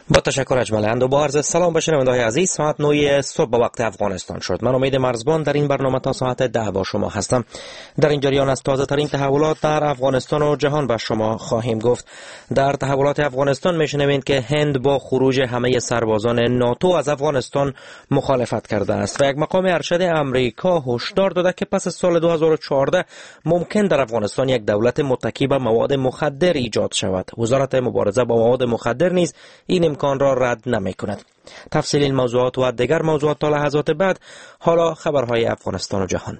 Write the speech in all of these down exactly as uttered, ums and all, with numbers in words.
با تشکر اجمل اند و با عرض سلام به شنونده‌های عزیز. ساعت نه صبح به وقت افغانستان شد. من امید مرزبان در این برنامه تا ساعت ده با شما هستم. در این جریان از تازه ترین تحولات در افغانستان و جهان به شما خواهیم گفت. در تحولات افغانستان میشنوید که هند با خروج همه سربازان ناتو از افغانستان مخالفت کرده است و یک مقام ارشد امریکا هشدار داده که پس از سال دو هزار و چهارده ممکن در افغانستان یک دولت متکی به مواد مخدر ایجاد شود. وزارت مبارزه با مواد مخدر نیز این امکان را رد نمی کند. تفصیل این موضوعات و دیگر موضوعات تا لحظات بعد. حالا خبرهای افغانستان و جهان.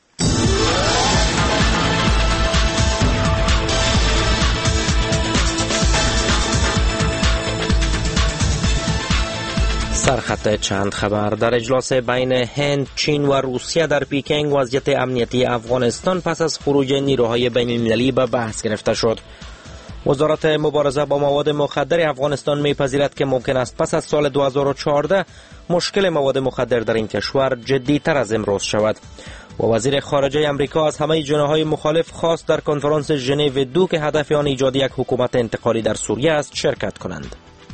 سرخط چند خبر. در اجلاس بین هند، چین و روسیه در پیکنگ وضعیت امنیتی افغانستان پس از خروج نیروهای بین المللی به بحث گرفته شد. وزارت مبارزه با مواد مخدر افغانستان میپذیرد که ممکن است پس از سال دو هزار و چهارده مشکل مواد مخدر در این کشور جدی‌تر از امروز شود. و وزیر خارجه امریکا از همه جناح‌های مخالف خواست در کنفرانس ژنو دو که هدف آن ایجاد یک حکومت انتقالی در سوریه است شرکت کنند.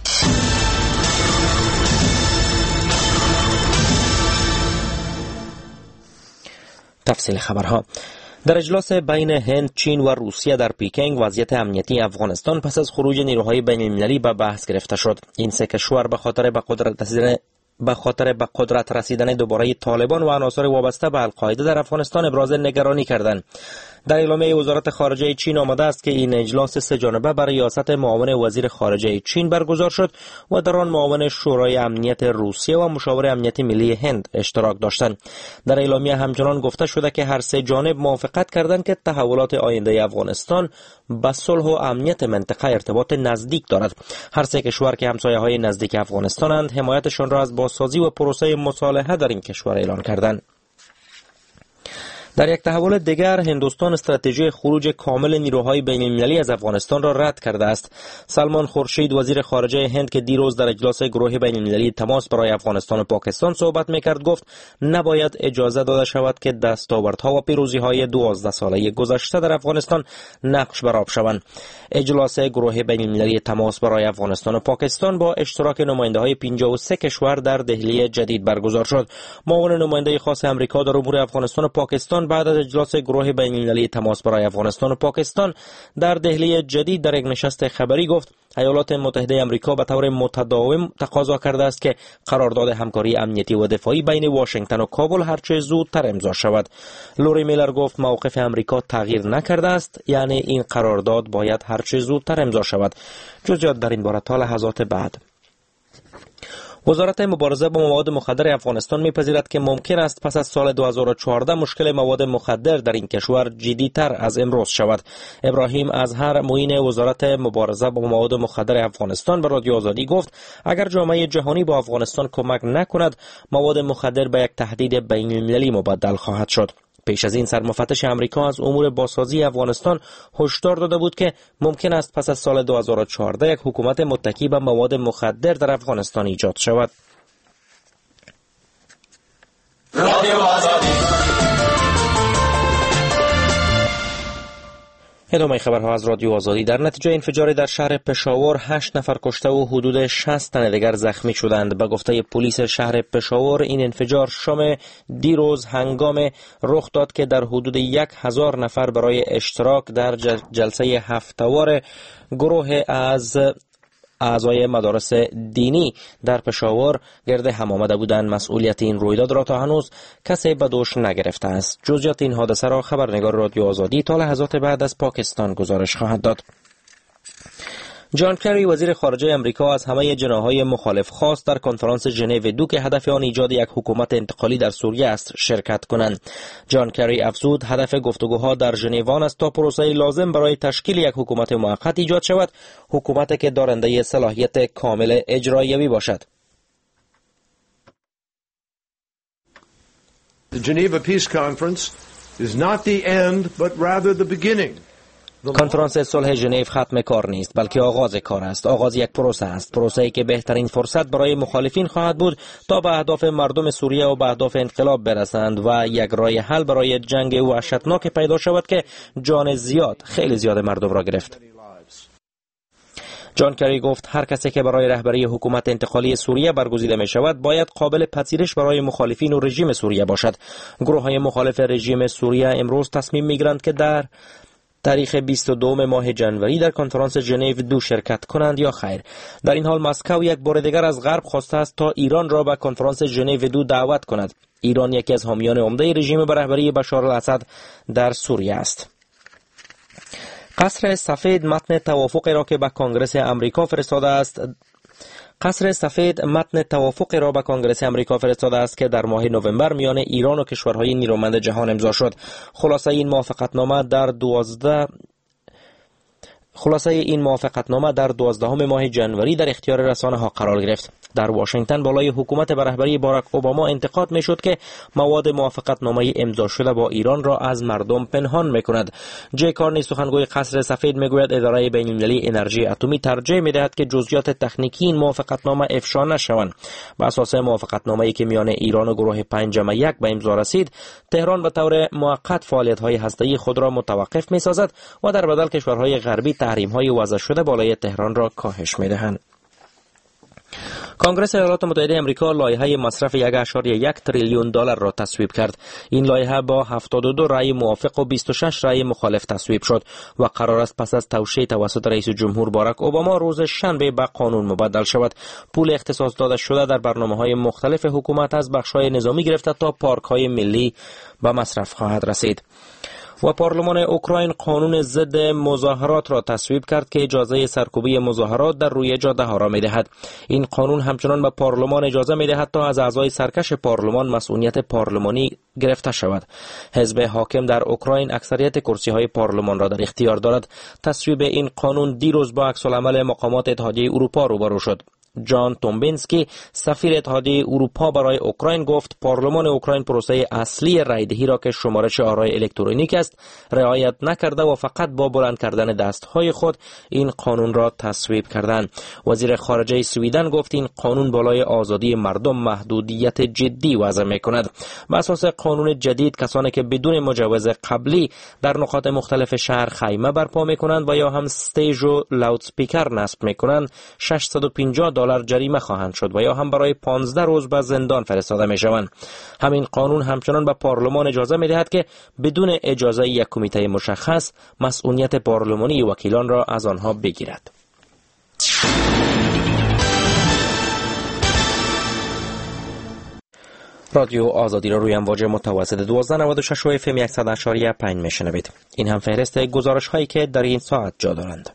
تفصیل خبرها. در اجلاس بین هند، چین و روسیه در پیکنگ وضعیت امنیتی افغانستان پس از خروج نیروهای بین المللی به بحث گرفته شد. این سه کشور به خاطر به قدرت رسیدن به خاطر به قدرت رسیدن دوباره طالبان و عناصر وابسته به القاعده در افغانستان ابراز نگرانی کردند. در اعلامیه وزارت خارجه چین آمده است که این اجلاس سه جانبه بر ریاست معاون وزیر خارجه چین برگزار شد و در آن معاون شورای امنیت روسیه و مشاور امنیت ملی هند اشتراک داشتند. در اعلامیه همچنان گفته شده که هر سه جانب موافقت کردند که تحولات آینده افغانستان با صلح و امنیت منطقه ارتباط نزدیک دارد. هر سه کشور که همسایه‌های نزدیک افغانستانند حمایتشان را از بازسازی و پروسه مصالحه در این کشور اعلان کردند. در یک تحول دیگر، هندوستان استراتژی خروج کامل نیروهای بین المللی از افغانستان را رد کرده است. سلمان خورشید وزیر خارجه هند که دیروز در اجلاس گروه بین المللی تماس برای افغانستان و پاکستان صحبت میکرد گفت نباید اجازه داده شود که دستاوردها و پیروزی‌های دوازده ساله گذشته در افغانستان نقش بر آب شوند. اجلاس گروه بین المللی تماس برای افغانستان و پاکستان با اشتراک نماینده‌های پنجاه و سه کشور در دهلی جدید برگزار شد. معاون نماینده خاص آمریکا در امور افغانستان و پاکستان بعد از اجلاس گروه بین المللی تماس برای افغانستان و پاکستان در دهلی جدید در یک نشست خبری گفت ایالات متحده آمریکا به طور متداوم تقاضا کرده است که قرارداد همکاری امنیتی و دفاعی بین واشنگتن و کابل هرچه زودتر امضا شود. لوری میلر گفت موقف آمریکا تغییر نکرده است، یعنی این قرارداد باید هرچه زودتر امضا شود. جزئیات در این باره تا لحظات بعد. وزارت مبارزه با مواد مخدر افغانستان میپذیرد که ممکن است پس از سال دو هزار و چهارده مشکل مواد مخدر در این کشور جدی‌تر از امروز شود. ابراهیم ازهر معین وزارت مبارزه با مواد مخدر افغانستان به رادیو آزادی گفت اگر جامعه جهانی با افغانستان کمک نکند مواد مخدر به یک تهدید بین المللی مبدل خواهد شد. پیش از این سرمفتش امریکا از امور بازسازی افغانستان هشدار داده بود که ممکن است پس از سال دو هزار و چهارده یک حکومت متکی به مواد مخدر در افغانستان ایجاد شود. رادیو آزادی. ادامه خبرها از رادیو آزادی. در نتیجه انفجاری در شهر پشاور هشت نفر کشته و حدود شصت تن دیگر زخمی شدند. به گفته پلیس شهر پشاور این انفجار شام دیروز هنگام رخ داد که در حدود یک هزار نفر برای اشتراک در جلسه هفته‌وار گروه از اعضای مدارس دینی در پشاور گرد هم آمده بودند. مسئولیت این رویداد را تا هنوز کسی به دوش نگرفته است. جزئیات این حادثه را خبرنگار رادیو آزادی تا لحظات بعد از پاکستان گزارش خواهد داد. جان کری وزیر خارجه امریکا از همه جناح‌های مخالف خواست در کنفرانس ژنو دو که هدف آن ایجاد یک حکومت انتقالی در سوریه است شرکت کنند. جان کری افزود هدف گفتگوها در ژنو است تا پروسه لازم برای تشکیل یک حکومت موقت ایجاد شود، حکومتی که دارنده صلاحیت کامل اجرایی باشد. The Geneva Peace Conference is not the end but rather the beginning. کنفرانس صلح ژنو ختم کار نیست بلکه آغاز کار است. آغاز یک پروسه است، پروسه‌ای که بهترین فرصت برای مخالفین خواهد بود تا به اهداف مردم سوریه و به اهداف انقلاب برسند و یک راه حل برای جنگ وحشتناک پیدا شود که جان زیاد خیلی زیاد مردم را گرفت. جان کری گفت هر کسی که برای رهبری حکومت انتقالی سوریه برگزیده می شود باید قابل پذیرش برای مخالفین و رژیم سوریه باشد. گروه‌های مخالف رژیم سوریه امروز تصمیم می‌گیرند که در تاریخ بیست و دو ماه جنوری در کنفرانس ژنو دو شرکت کنند یا خیر. در این حال مسکو یک بار دیگر از غرب خواسته است تا ایران را به کنفرانس ژنو دو دعوت کند. ایران یکی از حامیان عمده رژیم به رهبری بشار الاسد در سوریه است. قصر سفید متن توافقی را که به کنگره آمریکا فرستاده است قصر سفید متن توافقی را به کنگره آمریکا فرستاده است که در ماه نوامبر میان ایران و کشورهای نیرومند جهان امضا شد. خلاصه این موافقتنامه در دوازده خلاصه این موافقتنامه در دوازدهم ماه جنوری در اختیار رسانه ها قرار گرفت. در واشنگتن بالای حکومت به رهبری باراک اوباما انتقاد می شد که مواد موافقتنامه امضا شده با ایران را از مردم پنهان می کند. جی کارنی سخنگوی قصر سفید می گوید اداره بین المللی انرژی اتمی ترجیح می دهد که جزئیات تکنیکی این موافقتنامه افشا نشوند. بر اساس موافقتنامه‌ای که میان ایران و گروه پنجم یک به امضا رسید، تهران به طور موقت فعالیت‌های هسته‌ای خود را متوقف می سازد و در بدل کشورهای غربی تحریم‌های وضع شده بالای تهران را کاهش می دهند. کنگره ایالات متحده آمریکا لایحه مصرف یک ممیز یک تریلیون دلار را تصویب کرد. این لایحه با هفتاد و دو رأی موافق و بیست و شش رأی مخالف تصویب شد و قرار است پس از توشیح توسط رئیس جمهور باراک اوباما روز شنبه به قانون مبدل شود. پول اختصاص داده شده در برنامه‌های مختلف حکومت از بخش‌های نظامی گرفته تا پارک‌های ملی به مصرف خواهد رسید. و پارلمان اوکراین قانون ضد مظاهرات را تصویب کرد که اجازه سرکوبی مظاهرات در روی جاده ها را می‌دهد. این قانون همچنان به پارلمان اجازه می‌دهد تا از اعضای سرکش پارلمان مسئولیت پارلمانی گرفته شود. حزب حاکم در اوکراین اکثریت کرسی‌های پارلمان را در اختیار دارد. تصویب این قانون دیروز با عکس‌العمل مقامات اتحادیه اروپا روبرو شد. جان تومبینسکی سفیر اتحادیه اروپا برای اوکراین گفت پارلمان اوکراین پروسه اصلی رایدهی را که شمارش آرای الکترونیک است رعایت نکرده و فقط با بلند کردن دستهای خود این قانون را تصویب کردند. وزیر خارجه سوئیدن گفت این قانون بالای آزادی مردم محدودیت جدی وضع می‌کند. بر اساس قانون جدید کسانی که بدون مجوز قبلی در نقاط مختلف شهر خیمه برپا می‌کنند و یا هم استیج و لاود اسپیکر نصب می‌کنند ششصد و پنجاه دلار جریمه خواهند شد و یا هم برای پانزده روز به زندان فرستاده می شوند. همین قانون همچنان به پارلمان اجازه می دهد که بدون اجازه یک کمیته مشخص مسئولیت پارلمانی وکیلان را از آنها بگیرد. رادیو آزادی را روی امواج متوسط دوازده نود و شش و اف ام صد و پنج می شنوید. این هم فهرست گزارش هایی که در این ساعت جا دارند.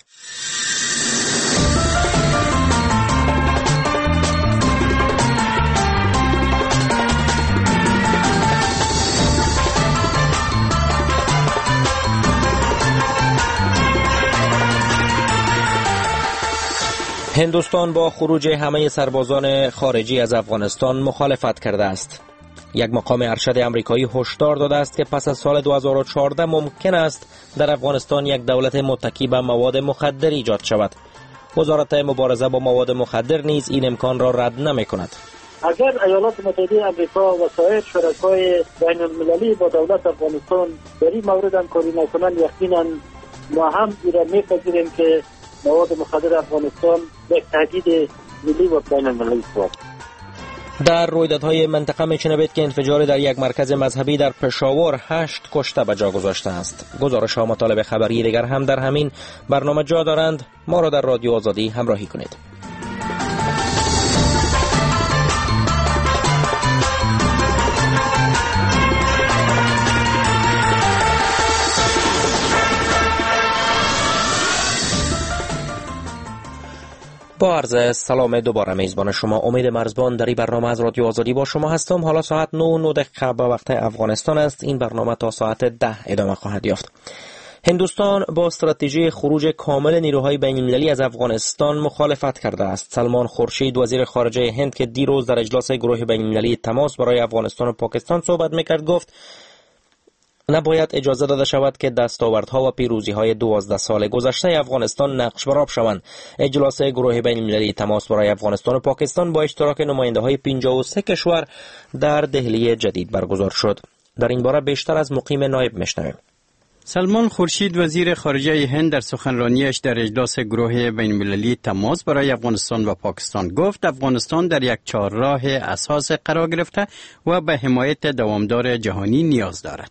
هندوستان با خروج همه سربازان خارجی از افغانستان مخالفت کرده است. یک مقام ارشد آمریکایی هشدار داده است که پس از سال دو هزار و چهارده ممکن است در افغانستان یک دولت متکی به مواد مخدر ایجاد شود. وزارت مبارزه با مواد مخدر نیز این امکان را رد نمی‌کند. اگر ایالات متحده آمریکا و سایر شرکای بین المللی با دولت افغانستان در این مورد همکاری نکنند، یقینا ما هم ایران می‌پذیریم که مواد مخدر افغانستان یک تهدید ملی و بین المللی است. در رویدادهای منطقه می‌شنوید که انفجار در یک مرکز مذهبی در پشاور هشت کشته به جا گذاشته است. گزارش ها مطالب خبری دیگر هم در همین برنامه جا دارند. ما را در رادیو آزادی همراهی کنید. با عرض سلام دوباره میزبان شما امید مرزبان در این برنامه از رادیو آزادی با شما هستم. حالا ساعت نه و نه دقیقه به وقت افغانستان است. این برنامه تا ساعت ده ادامه خواهد یافت. هندوستان با استراتژی خروج کامل نیروهای بین المللی از افغانستان مخالفت کرده است. سلمان خورشید وزیر خارجه هند که دیروز در اجلاس گروه بین المللی تماس برای افغانستان و پاکستان صحبت میکرد گفت نباید اجازه داده شود که دستاوردها و پیروزی‌های دوازده سال گذشته افغانستان نقش برآب شوند. اجلاس گروه بین المللی تماس برای افغانستان و پاکستان با اشتراک نماینده‌های پنجاه و سه کشور در دهلی جدید برگزار شد. در این باره بیشتر از مقیم نایب میشنویم. سلمان خورشید وزیر خارجه هند در سخنرانیش در اجلاس گروه بین‌المللی تماس برای افغانستان و پاکستان گفت افغانستان در یک چهارراه اساس قرار گرفته و به حمایت دوامدار جهانی نیاز دارد.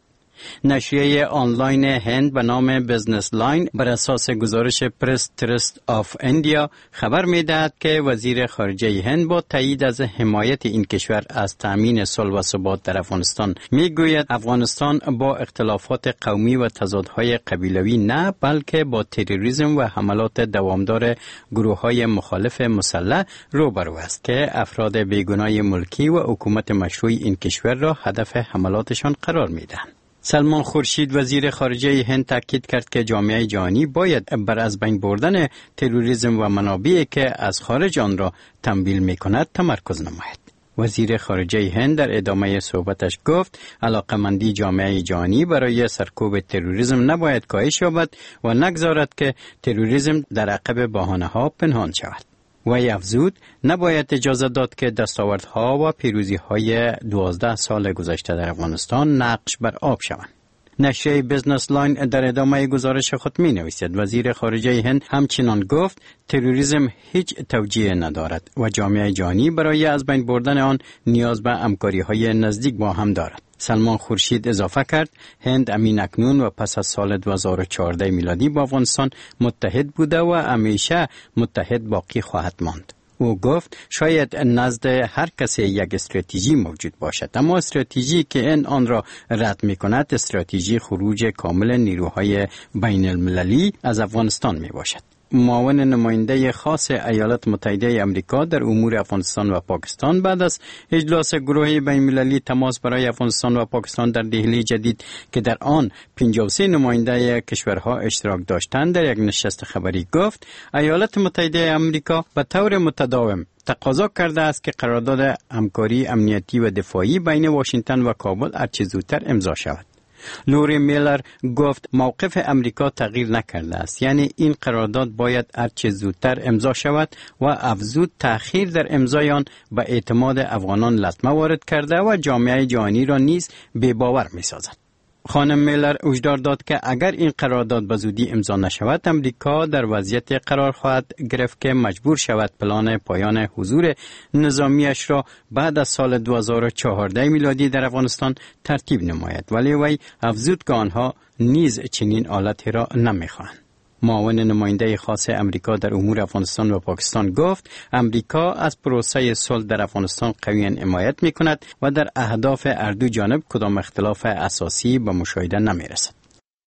نشریه آنلاین هند به نام بزنس لاین بر اساس گزارش پرس ترست آف اندیا خبر می‌دهد که وزیر خارجه هند با تایید از حمایت این کشور از تأمین صلح و ثبات در افغانستان میگوید افغانستان با اختلافات قومی و تضادهای قبیلوی نه بلکه با تروریسم و حملات دوامدار گروه‌های مخالف مسلح روبرو است که افراد بیگناه ملکی و حکومت مشروع این کشور را هدف حملاتشان قرار می‌دهند. سلمان خورشید وزیر خارجه هند تاکید کرد که جامعه جهانی باید بر از بین بردن تروریسم و منابعی که از خارج آن را تمویل می‌کند تمرکز نماید. وزیر خارجه هند در ادامه صحبتش گفت علاقمندی جامعه جهانی برای سرکوب تروریسم نباید کاهش یابد و نگذارد که تروریسم در عقب بهانه‌ها پنهان شود. وی افزود نباید اجازه داد که دستاوردها و پیروزی‌های دوازده سال گذشته در افغانستان نقش بر آب شوند. نشریه بزنس لاین در ادامه گزارش خود می نویسد وزیر خارجه هند همچنان گفت تروریسم هیچ توجیه ندارد و جامعه جهانی برای از بین بردن آن نیاز به همکاری‌های نزدیک با هم دارد. سلمان خورشید اضافه کرد هند امین اکنون و پس از سال دو هزار و چهارده میلادی با افغانستان متحد بوده و همیشه متحد باقی خواهد ماند. او گفت شاید نزد هر کسی یک استراتژی موجود باشد اما استراتژی که این آن را رد می کند استراتژی خروج کامل نیروهای بین المللی از افغانستان می باشد. معاون نماینده خاص ایالات متحده آمریکا در امور افغانستان و پاکستان بعد از اجلاس گروه بین‌المللی تماس برای افغانستان و پاکستان در دهلی جدید که در آن پنجاه و سه نماینده کشورها اشتراک داشتند در یک نشست خبری گفت ایالات متحده آمریکا به طور متداوم تقاضا کرده است که قرارداد همکاری امنیتی و دفاعی بین واشنگتن و کابل هرچه زودتر امضا شود. لوری میلر گفت موقف امریکا تغییر نکرده است، یعنی این قرارداد باید هرچه زودتر امضا شود و افزود تأخیر در امضای آن به اعتماد افغانان لطمه وارد کرده و جامعه جهانی را نیز بی‌باور می‌سازد. خانم میلر هشدار داد که اگر این قرارداد به زودی امضا نشود امریکا در وضعیت قرار خواهد گرفت که مجبور شود پلان پایان حضور نظامیش را بعد از سال دو هزار و چهارده میلادی در افغانستان ترتیب نماید، ولی وی افزود که آنها نیز چنین حالتی را نمی‌خواهند. معاون نماینده خاص امریکا در امور افغانستان و پاکستان گفت امریکا از پروسه صلح در افغانستان قویاً حمایت می‌کند و در اهداف هر دو جانب کدام اختلاف اساسی به مشاهده نمی‌رسد.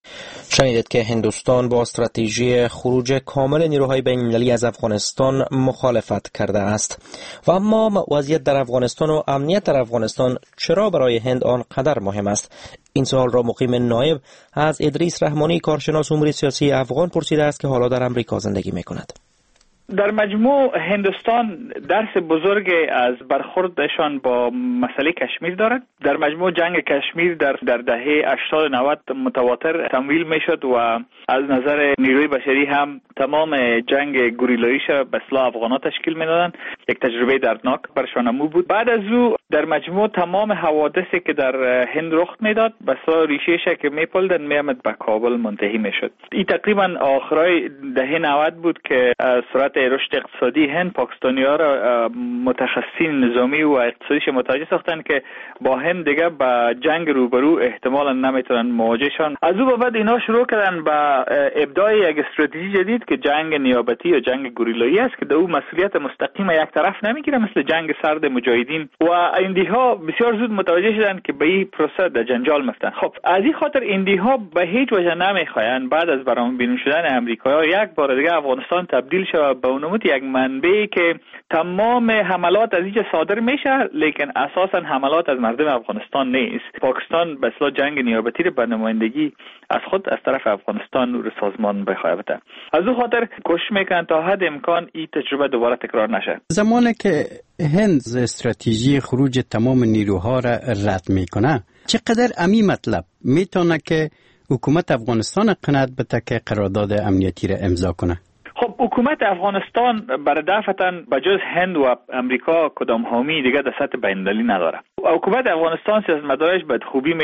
شنیدید که هندوستان با استراتژی خروج کامل نیروهای بین‌المللی از افغانستان مخالفت کرده است. و اما وضعیت در افغانستان و امنیت در افغانستان چرا برای هند آنقدر مهم است؟ این سوال را مقیم نایب از ادریس رحمانی کارشناس امور سیاسی افغان پرسیده است که حالا در امریکا زندگی می‌کند. در مجموع هندوستان درس بزرگ از برخوردشان با مسئله کشمیر دارد. در مجموع جنگ کشمیر در در دهه هشتاد نود متواتر تمویل میشد و از نظر نیروی بشری هم تمام جنگ گوریلاییش به اصطلاح افغان‌ها تشکیل میدادند. یک تجربه دردناک برشان نمو بود. بعد از او در مجموع تمام حوادثی که در هند رخ میداد به اصطلاح ریشه‌اش که میپلدن میامد به کابل منتهی میشد. این تقریبا آخرای دهه نود بود که سرعت رشد اقتصادی هند پاکستانی‌ها را متخصصین نظامی و اقتصادیش متوجه ساختن که با هند دیگه با جنگ روبرو احتمالاً نمیتونن مواجهشن. از او بعد اینا شروع کردن با ابداع یک استراتژی جدید که جنگ نیابتی یا جنگ گوریلایی است که در او مسئولیت مستقیم یک طرف نمیگیره مثل جنگ سرد مجاهدین و ایندی‌ها بسیار زود متوجه شدن که به این پروسه در جنجال میفتن. خب از این خاطر ایندی‌ها به هیچ وجه نمیخواین بعد از برآمدن شدن امریکا یک بار دیگه افغانستان تبدیل شه به اونموت یک منبعی که تمام حملات از اینجا صادر میشه لیکن اساسا حملات از مردم افغانستان نیست. پاکستان به اصطلاح جنگ نیابتی رو به نمایندگی از خود از طرف افغانستان رو سازمان بخوابته. از اون خاطر کوشش میکنن تا حد امکان این تجربه دوباره تکرار نشه. زمانی که هند استراتژی خروج تمام نیروها را رد میکنه چقدر امی مطلب میتونه که حکومت افغانستان قناعت بده که قرارداد امنیتی را امضا کنه؟ خب حکومت افغانستان بردافتا بجز هند و امریکا کدام حامی دیگه در سطح بین‌المللی نداره. حکومت افغانستان سیاستمدارش به خوبی میدونن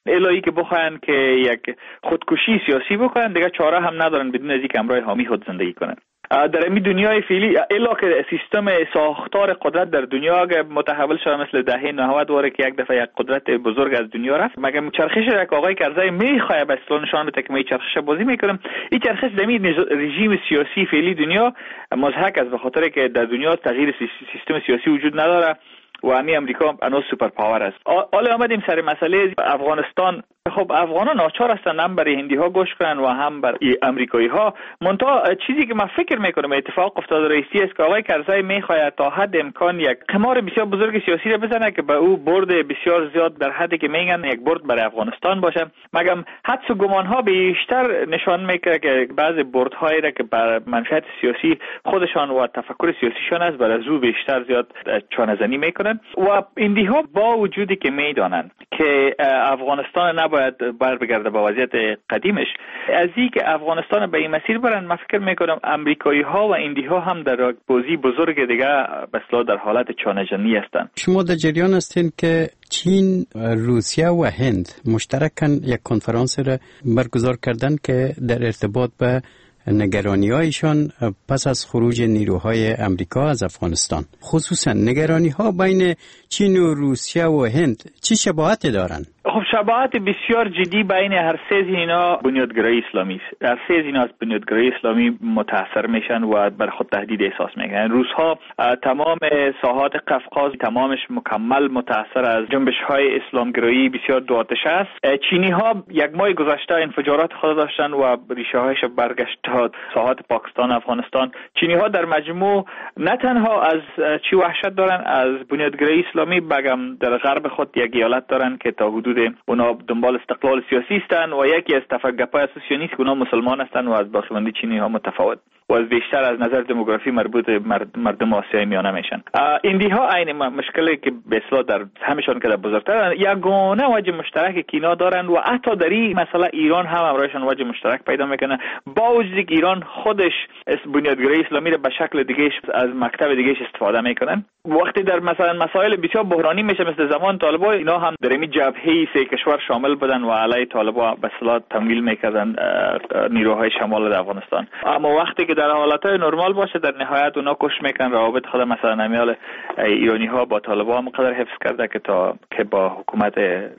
الهی که بخواین که یک خودکشی سیاسی بکنن دیگه چاره هم ندارن بدون از اینکه همراه حامی خود زندگی کنن. در این دنیای فعلی الا که سیستم ساختار قدرت در دنیا اگه متحول شده مثل دهه نود واره که یک دفعه یک قدرت بزرگ از دنیا رفت، مگه چرخش یک آقای کرزی میخواد به اصطلاح نشان بده که می چرخش بازی میکنم. این چرخش در این رژیم سیاسی فعلی دنیا مضحک است، به خاطر که در دنیا تغییر سیستم سیاسی وجود نداره و همی امریکا انو سوپر پاور است. حالا آمدیم سر مسئله افغانستان. خب افغانان ناچار هستن هم برای هندی ها گوش کنن و هم برای امریکایی ها. منتها چیزی که من فکر میکنم اتفاق افتاد رئیسی است که آقای کرزی میخواهد تا حد امکان یک قمار بسیار بزرگ سیاسی را بزنه که به او برد بسیار زیاد در حدی که میگن یک برد برای افغانستان باشه. مگم حدس و گمان ها بیشتر نشان میکنه که بعضی بردهایی را که بر منفعت سیاسی خودشان و تفکر سیاسیشان است بر از او بیشتر زیاد چانه‌زنی میکنن و هندی ها با وجودی که میدانن که افغانستان نباید بر بگرده به وضعیت قدیمش، از این که افغانستان به این مسیر برن، من فکر میکنم امریکایی ها و هندی ها هم در بازی بزرگ دیگه به اصطلاح در حالت چانه‌زنی هستن. شما در جریان هستین که چین، روسیه و هند مشترکاً یک کنفرانس را برگزار کردن که در ارتباط به نگرانی‌هایشان پس از خروج نیروهای امریکا از افغانستان، خصوصا نگرانی‌ها بین چین و روسیه و هند چه شباهتی دارند؟ خب شباهت بسیار جدی بین هر سه اینا بنیادگرایی اسلامی است. هر سه اینا از بنیادگرایی اسلامی متاثر میشن و بر خود تهدید احساس میکنن. روس‌ها تمام ساحات قفقاز تمامش مکمل متاثر از جنبش‌های اسلامگرایی بسیار دو آتش است. چینی‌ها یک ماه گذشته انفجارات خود داشتن و ریشه‌هایش برگشت تا ساحات پاکستان و افغانستان. چینی‌ها در مجموع نه تنها از چی وحشت دارن از بنیادگرایی اسلامی، بگم در غرب خود یک ایالت دارن که تا حدود اونا دنبال استقلال سیاسی هستند و یکی از تفکرهای اساسیونیست که اونا مسلمان هستند و از باقیمانده چینی ها متفاوت و از بیشتر از نظر دموگرافی مربوط مردم آسیای میانه میشن. هندی ها عین مشکلی که به اصطلاح در همشون که در بزرگتر یگانه وجه مشترک که اینا دارن و حتی در این مسئله ایران هم همراهشون وجه مشترک پیدا میکنه، با وجودی که ایران خودش بنیادگرایی اسلامی را به شکل دیگه از مکتب دیگه استفاده میکنن. وقتی در مثلا مسائل بسیار بحرانی میشه مثل زمان طالبان، اینا هم در این جبهه سه کشور شامل بودن و علیه طالبان به اصطلاح تمویل میکردن نیروهای شمال افغانستان. اما وقتی که در حالتهای نرمال باشه در نهایت اونا کش میکنن. روابط خود مثلا نمیال ایرانی ها با طالبان مقدر حفظ کرده که تا که با حکومت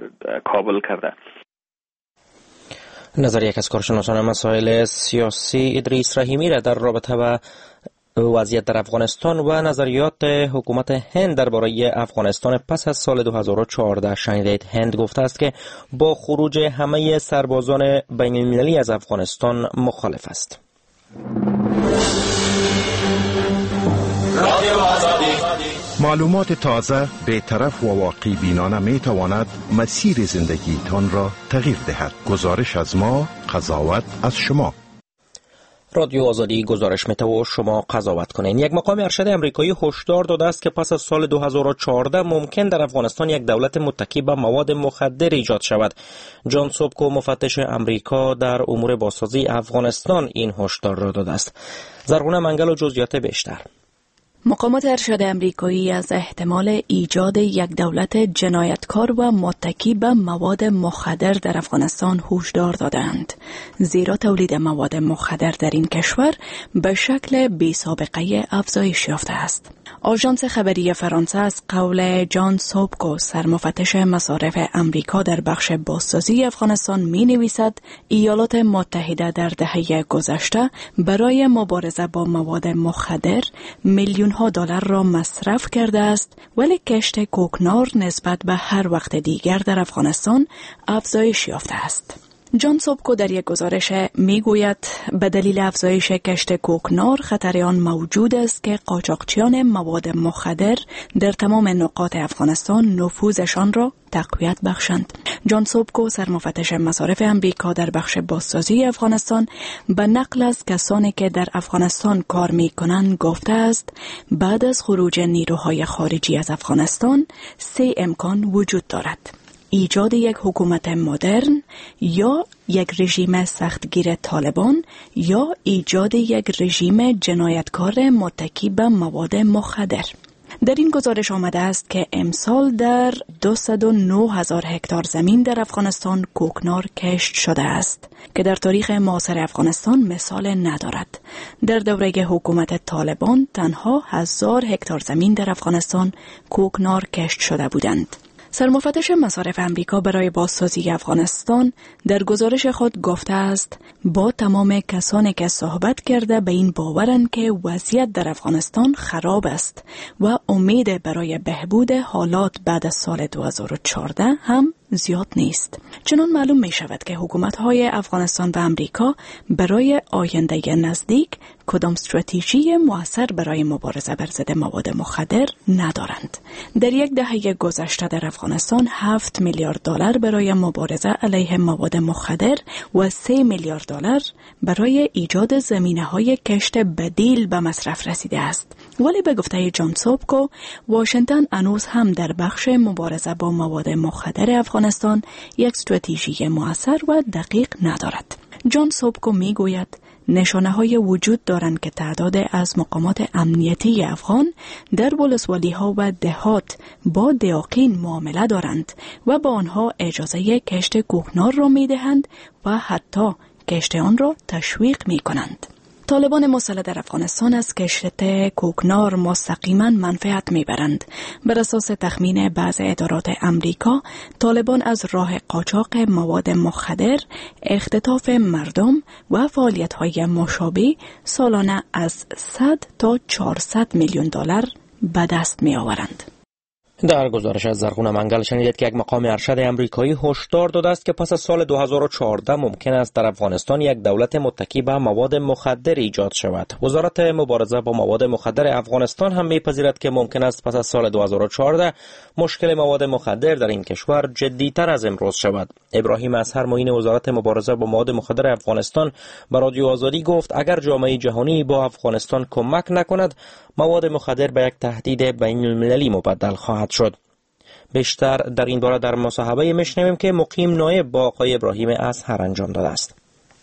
کابل کرده. نظر یک از کارشناسان مسائل سیاسی ادریس رحیمی را در رابطه با وضعیت در افغانستان و نظریات حکومت هند درباره افغانستان پس از سال دو هزار و چهارده شنیدید. هند گفته است که با خروج همه سربازان بین المللی از افغانستان مخالف است. معلومات تازه، بی‌طرف و واقع بینانه می تواند مسیر زندگیتان را تغییر دهد. گزارش از ما، قضاوت از شما. رادیو آزادی گزارش می‌ده و شما قضاوت کنین. یک مقام ارشد امریکایی هشدار داده است که پس از سال دو هزار و چهارده ممکن در افغانستان یک دولت متکی به مواد مخدر ایجاد شود. جان سوبکو مفتش امریکا در امور بازسازی افغانستان این هشدار را داده است. زرغونه منگل و جزئیات بیشتر. مقامات ارشد امریکایی از احتمال ایجاد یک دولت جنایتکار و متکی به مواد مخدر در افغانستان هشدار دادند، زیرا تولید مواد مخدر در این کشور به شکل بی سابقه افزایش یافته است. آژانس خبری فرانسه از قول جان سوبکو سرمفتش مصارف امریکا در بخش بازسازی افغانستان می نویسد ایالات متحده در دهه گذشته برای مبارزه با مواد مخدر میلیون ها دلار را مصرف کرده است، ولی کشت کوکنار نسبت به هر وقت دیگر در افغانستان افزایش یافته است. جان سوبکو در یک گزارش میگوید به دلیل افزایش کشت کوکنار خطر آن موجود است که قاچاقچیان مواد مخدر در تمام نقاط افغانستان نفوذشان را تقویت بخشند. جان سوبکو سرمفتش مصارف امریکا در بخش بازسازی افغانستان به نقل از کسانی که در افغانستان کار می کنند گفته است بعد از خروج نیروهای خارجی از افغانستان سه امکان وجود دارد: ایجاد یک حکومت مدرن، یا یک رژیم سختگیر طالبان، یا ایجاد یک رژیم جنایتکار متکی به مواد مخدر. در این گزارش آمده است که امسال در دویست و نه هزار هکتار زمین در افغانستان کوکنار کشت شده است که در تاریخ معاصر افغانستان مثال ندارد. در دوره حکومت طالبان تنها هزار هکتار زمین در افغانستان کوکنار کشت شده بودند. سرمفتش مصارف امریکا برای بازسازی افغانستان در گزارش خود گفته است با تمام کسانی که صحبت کرده به این باورند که وضعیت در افغانستان خراب است و امید برای بهبود حالات بعد از سال دو هزار و چهارده هم زیاد نیست. چنان معلوم می شود که حکومت‌های افغانستان و امریکا برای آینده نزدیک کدام استراتژی مؤثر برای مبارزه بر ضد مواد مخدر ندارند. در یک دهه گذشته در افغانستان هفت میلیارد دلار برای مبارزه علیه مواد مخدر و سه میلیارد دلار برای ایجاد زمینه‌های کشت بدیل به مصرف رسیده است. ولی به گفته جان سوبکو، واشنگتن هنوز هم در بخش مبارزه با مواد مخدر افغانستان یک استراتژی مؤثر و دقیق ندارد. جان سوبکو می گوید نشانه‌های وجود دارند که تعداد از مقامات امنیتی افغان در ولسوالی‌ها و دهات با دیاقین معامله دارند و با آنها اجازه کشت کوکنار را می‌دهند و حتی کشت آن را تشویق می‌کنند. طالبان مسلح در افغانستان از کشت کوکنار مستقیما منفعت میبرند. بر اساس تخمین بعض ادارات امریکا، طالبان از راه قاچاق مواد مخدر، اختطاف مردم و فعالیت‌های مشابه سالانه از صد تا چهارصد میلیون دلار به دست میآورند. در گزارش از زرغون منگل شنیدید که یک مقام ارشد امریکایی هشدار داده است که پس از سال دو هزار و چهارده ممکن است در افغانستان یک دولت متکی به مواد مخدر ایجاد شود. وزارت مبارزه با مواد مخدر افغانستان هم می‌پذیرد که ممکن است پس از سال دو هزار و چهارده مشکل مواد مخدر در این کشور جدی‌تر از امروز شود. ابراهیم اصهر معین وزارت مبارزه با مواد مخدر افغانستان به رادیو آزادی گفت اگر جامعه جهانی با افغانستان کمک نکند، مواد مخدر به یک تهدید بین‌المللی مبدل خواهد شد. بیشتر در این باره در مصاحبه میشنویم که مقیم نایب با آقای ابراهیم اصهر انجام داده است.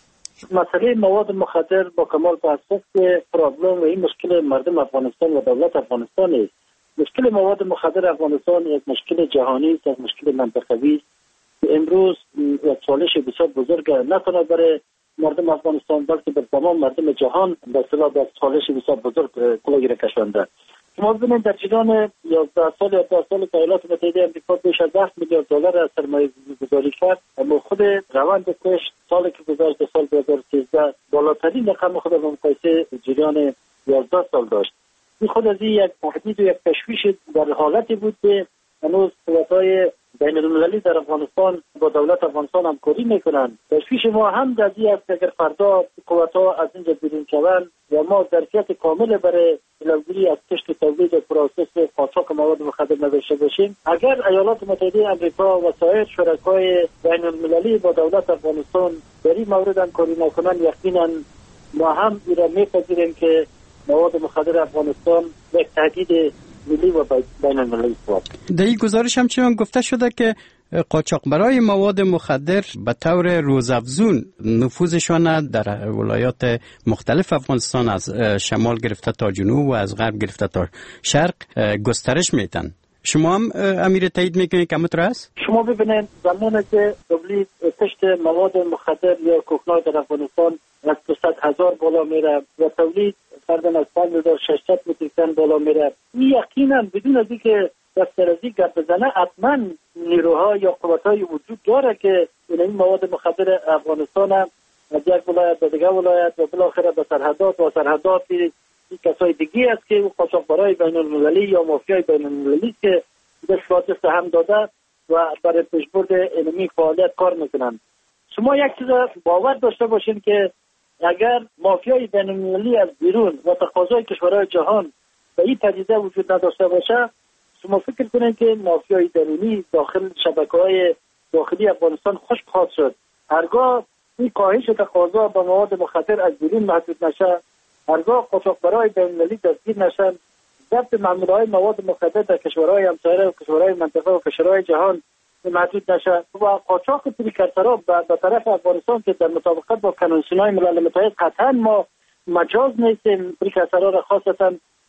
مسئله مواد مخدر با کمال تاسف که پرابلم و این مشکل مردم افغانستان و دولت افغانستان است. مشکل مواد مخدر افغانستان یک مشکل جهانی است، یک مشکل منطقوی است. امروز یک چالش بسیار بزرگ نه تنها برای مردم افغانستان بلکه بر تمام مردم جهان به اصطلاح یک چالش بسیار بزرگ کلاهی را کشانده. شما ببینید در جریان یازده سال یا ده سال که ایالات متحده آمریکا بیش از هفت میلیارد دلار از سرمایه گذاری کرد، اما خود روند کشت سالی که گذشت سال دو هزار و سیزده بالاترین رقم خود به مقایسه جریان یازده سال داشت. این خود از این یک تهدید و یک تشویش در حالتی بود که هنوز قوت‌های بین‌المللی در افغانستان با دولت افغانستان همکاری میکنند. تشویش ما هم در این است که اگر فردا قوت‌ها از اینجا بیرون شوند و ما ظرفیت کامل برای جلوگیری از کشت تولید و پروسس قاچاق مواد مخدر نداشته باشیم، اگر ایالات متحده آمریکا و سایر شرکای بین‌المللی با دولت افغانستان در این مورد همکاری نکنند، یقینا ما هم این را میپذیریم که مواد مخدر افغانستان یک تهدید ملی و بین‌المللی است. در این گزارش همچنان گفته شده که قاچاقبرای مواد مخدر به طور روزافزون نفوذشان در ولایات مختلف افغانستان از شمال گرفته تا جنوب و از غرب گرفته تا شرق گسترش میتن. شما هم امیر تایید میکنید که همینطور است؟ شما ببینید زمانی که تولید کشت مواد مخدر یا کوکنار در افغانستان از دویست هزار بالا میره و تولید فردن از پنج هزار و ششصد متر تن بالا میره، این یقینا بدون از اینکه دسترسی گپ بزنه حتما نیروها یا قوت‌های وجود داره که این مواد مخدر افغانستان از یک ولایت به دیگر ولایت و بالاخره به سرحدات و سرحدات این کسای دیگه است که قاچاقبرای بین‌المللی یا مافیای بین‌المللی که دست هم داده و برای پیشبرد علمی فعالیت کار میکنند. شما یک چیز باور داشته باشین که اگر مافیای بین‌المللی از بیرون و تقاضای کشورهای جهان به این پدیده وجود نداشته باشه، شما فکر کنید که مافیای درونی داخل شبکه‌های داخلی افغانستان خشک خواهد شد. هرگاه این کاهش تقاضا به مواد مخدر از بیرون محدود نشه، هرگاه قاچاقبرای بین‌المللی دستگیر نشن، ضبط مامورهای مواد مخدر در کشورهای همسایه و کشورهای منطقه و کشورهای جهان محدود نشه و قاچاق پریکورسورها به طرف افغانستان که در مطابقت با کنوانسیون‌های ملل متحد قطعا ما مجاز نیستیم پریکورسورها را خاصتا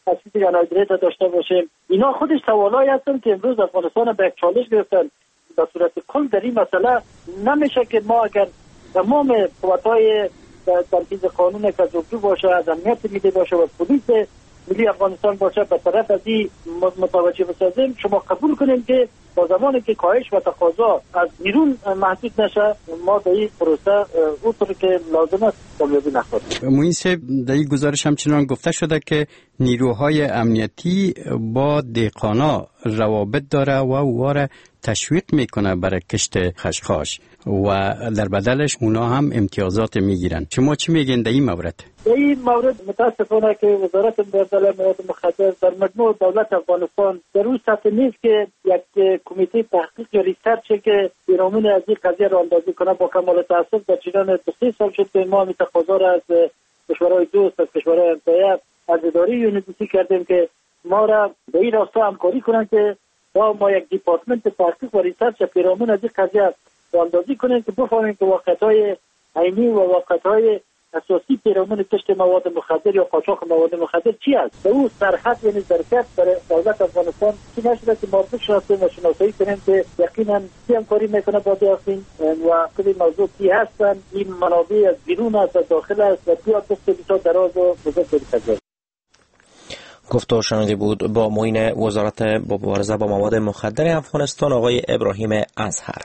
تثبیت گناهداری داشته باشیم. اینا خودش سوالایی هستن که امروز افغانستان به یک چالش گرفتن. به صورت کل در این مسئله نمیشه که ما اگر تمام قوت‌های تنفیذ قانون که جوجو باشه، از امنیت ملی باشه و پلیس ملی افغانستان باشه به طرف از این متوجه بسازیم، شما قبول کنیم که با زمانی که کاهش و تقاضا از بیرون محدود نشه ما در این پروسه اونطور که لازم است کامیابی نخواهیم. موین صاحب در این گزارش همچنان گفته شده که نیروهای امنیتی با دهقانا روابط داره و اواره تشویق میکنه برای کشت خشخاش و در بدلش اونا هم امتیازات میگیرن. شما چی میگین در این مورد؟ در این مورد متاسفانه که وزارت مبادله مواد مخدر در مجموع دولت افغانستان در اون سطح نیست که یک کمیته تحقیق یا ریسرچ که پیرامون از این قضیه را اندازی کنه. با کمال تاسف در جریان دو سه سال شد که ما تقاضا را از کشورهای دوست، از کشورهای همسایه، از اداره یونیسیتی کردیم که ما را به این راستا همکاری کنند که با ما یک دیپارتمنت تحقیق و ریسرچ پیرامون از این قضیه را اندازی کنیم که بفهمیم که واقعیت‌های عینی و واقعیت‌های اساسی پیرامون کشت مواد مخدر یا قاچاق مواد مخدر چی است. به اون سرحد یعنی ظرفیت برای دولت افغانستان چی نشده که ما بشناسیم و شناسایی کنیم که یقینا چی همکاری میکنه با دیافین و کلی موضوع چی هستن. این منابع از بیرون است و داخل است و تو دست بسیار دراز و بزرگ بسیار. گفتار شنیده بود با معین وزارت مبارزه با مواد مخدر افغانستان آقای ابراهیم اظهر.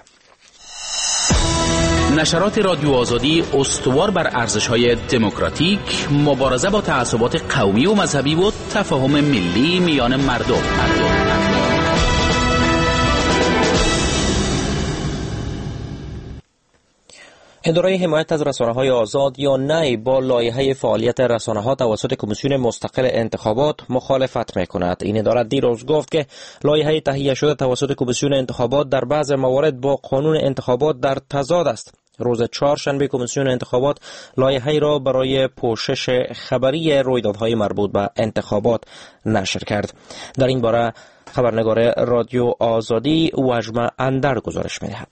نشرات رادیو آزادی استوار بر ارزش‌های دموکراتیک، مبارزه با تعصبات قومی و مذهبی و تفاهم ملی میان مردم. مردم. اداره حمایت از رسانه‌های آزاد یا نی با لایحه فعالیت رسانه‌ها توسط کمیسیون مستقل انتخابات مخالفت می‌کند. این اداره دیروز گفت که لایحه تهیه شده توسط کمیسیون انتخابات در بعض موارد با قانون انتخابات در تضاد است. روز چهارشنبه کمیسیون انتخابات لایحه را برای پوشش خبری رویدادهای مربوط به انتخابات نشر کرد. در این باره خبرنگار رادیو آزادی وجمه اندر گزارش می‌دهد.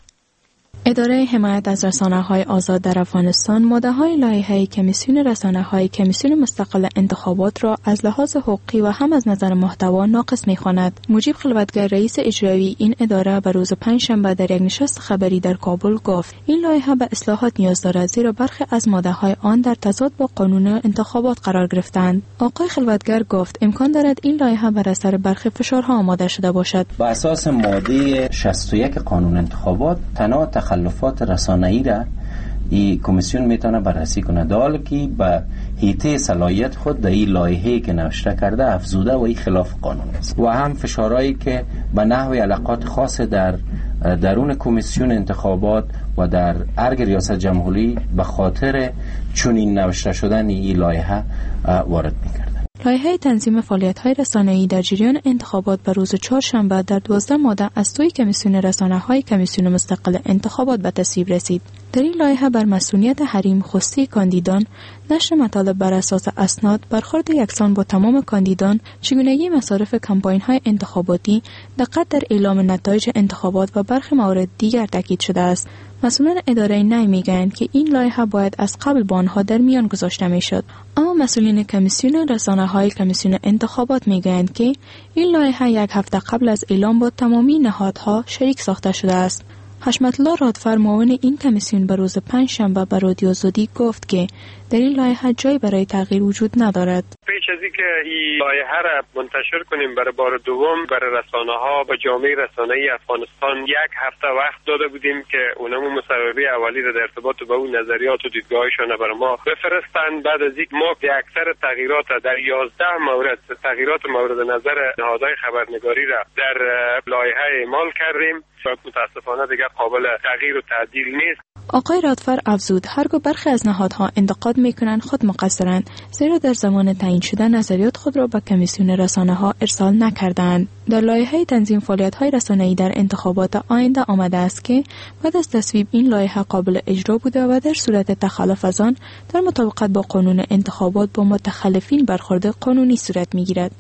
اداره حمایت از رسانه‌های آزاد در افغانستان ماده‌های لایحه کمیسیون رسانه‌های کمیسیون مستقل انتخابات را از لحاظ حقوقی و هم از نظر محتوا ناقص می‌خواند. مجیب خلوتگر رئیس اجرایی این اداره به روز پنجشنبه در یک نشست خبری در کابل گفت این لایحه به اصلاحات نیاز دارد زیرا برخی از ماده‌های آن در تضاد با قانون انتخابات قرار گرفتند. آقای خلوتگر گفت امکان دارد این لایحه بر اثر برخی فشارها آماده شده باشد. با اساس ماده شصت و یک قانون انتخابات تنها تخلفات رسانه‌ای را این کمیسیون میتونه بررسی کنه، در حالی که به حیطه صلاحیت خود در این لایحه‌ای که نوشته کرده افزوده و این خلاف قانون است و هم فشارهایی که به نحو علاقات خاص در درون کمیسیون انتخابات و در ارگ ریاست جمهوری به خاطر چنین نوشته شدن این لایحه وارد می‌کرد. لایحه تنظیم فعالیت‌های رسانه‌ای در جریان انتخابات به روز چهارشنبه در دوازده ماده از سوی کمیسیون رسانه‌های کمیسیون مستقل انتخابات به تصویب رسید. در این لایحه بر مسئولیت حریم خصوصی کاندیدان، نشر مطالب بر اساس اسناد، برخورد یکسان با تمام کاندیدان، چگونگی مصارف کمپاین‌های انتخاباتی، دقت در اعلام نتایج انتخابات و برخی موارد دیگر تاکید شده است. مسئولان اداره نی میگویند که این لایحه باید از قبل با آنها در میان گذاشته میشد، اما مسئولین کمیسیون رسانه‌های کمیسیون انتخابات میگویند که این لایحه یک هفته قبل از اعلام با تمامی نهادها شریک ساخته شده است. حشمت الله رادفر معاون این کمیسیون به روز پنجشنبه به رادیو آزادی گفت که در این لایحه جای برای تغییر وجود ندارد. پیش از اینکه این لایحه را منتشر کنیم برای بار دوم برای رسانه‌ها و جامعه رسانه‌ای افغانستان یک هفته وقت داده بودیم که اونم مصوبه اولی را در ارتباط با اون نظریات و دیدگاهشان برای ما بفرستند. بعد از اینکه ما اکثر تغییرات در یازده مورد تغییرات مورد نظر نهادهای خبرنگاری را در لایحه اعمال کردیم و متاسفانه دیگر قابل تغییر و تعدیل نیست. آقای رادفر افزود هرگاه برخی از نهادها انتقاد میکنند خود مقصرند، زیرا در زمان تعیین شده نظریات خود را به کمیسیون رسانه‌ها ارسال نکردند. در لایحه تنظیم فعالیت‌های رسانه‌ای در انتخابات آینده آمده است که بعد از تصویب این لایحه قابل اجرا بوده و در صورت تخلف از آن در مطابقت با قانون انتخابات با متخلفین برخورد قانونی صورت میگیرد.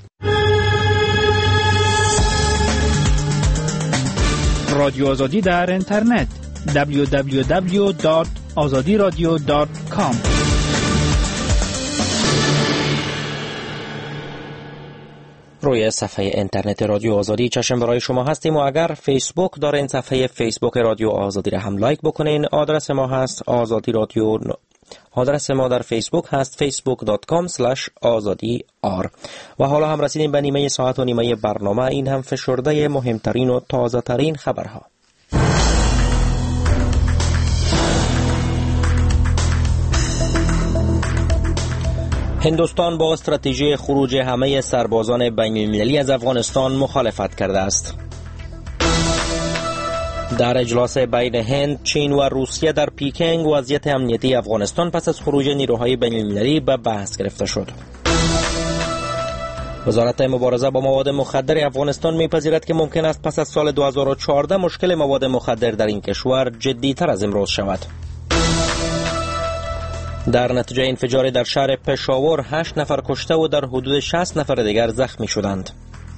رادیو آزادی در اینترنت دبلیو دبلیو دبلیو دات آزادی رادیو دات کام. روی صفحه اینترنت رادیو آزادی چشم برای شما هستیم و اگر فیسبوک دارین صفحه فیسبوک رادیو آزادی را هم لایک بکنین. آدرس ما هست آزادی رادیو. آدرس ما در فیسبوک هست فیسبوک دات کام اسلش آزادی آر. و حالا هم رسیدیم به نیمه ساعت و نیمه برنامه. این هم فشرده مهمترین و تازه ترین خبرها. هندوستان با استراتژی خروج همه سربازان بین المللی از افغانستان مخالفت کرده است. در اجلاس بین هند، چین و روسیه در پیکنگ وضعیت امنیتی افغانستان پس از خروج نیروهای بین المللی به بحث گرفته شد. وزارت مبارزه با مواد مخدر افغانستان میپذیرد که ممکن است پس از سال دو هزار و چهارده مشکل مواد مخدر در این کشور جدی‌تر از امروز شود. در نتیجه انفجار در شهر پشاور هشت نفر کشته و در حدود شصت نفر دیگر زخمی شدند.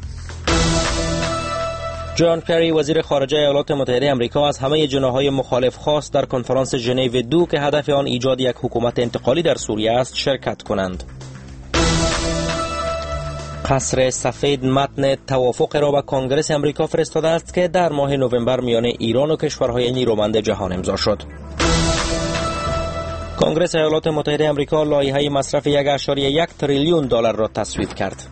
جان کری وزیر خارجه ایالات متحده آمریکا از همه جناح‌های مخالف خواست در کنفرانس ژنو دو که هدف آن ایجاد یک حکومت انتقالی در سوریه است شرکت کنند. قصر سفید متن توافق را به کنگره آمریکا فرستاده است که در ماه نوامبر میان ایران و کشورهای نیرومند جهان امضا شد. کنگره ایالات متحده آمریکا لایحه مصرف یک و یک تریلیون دلار را تصویب کرد.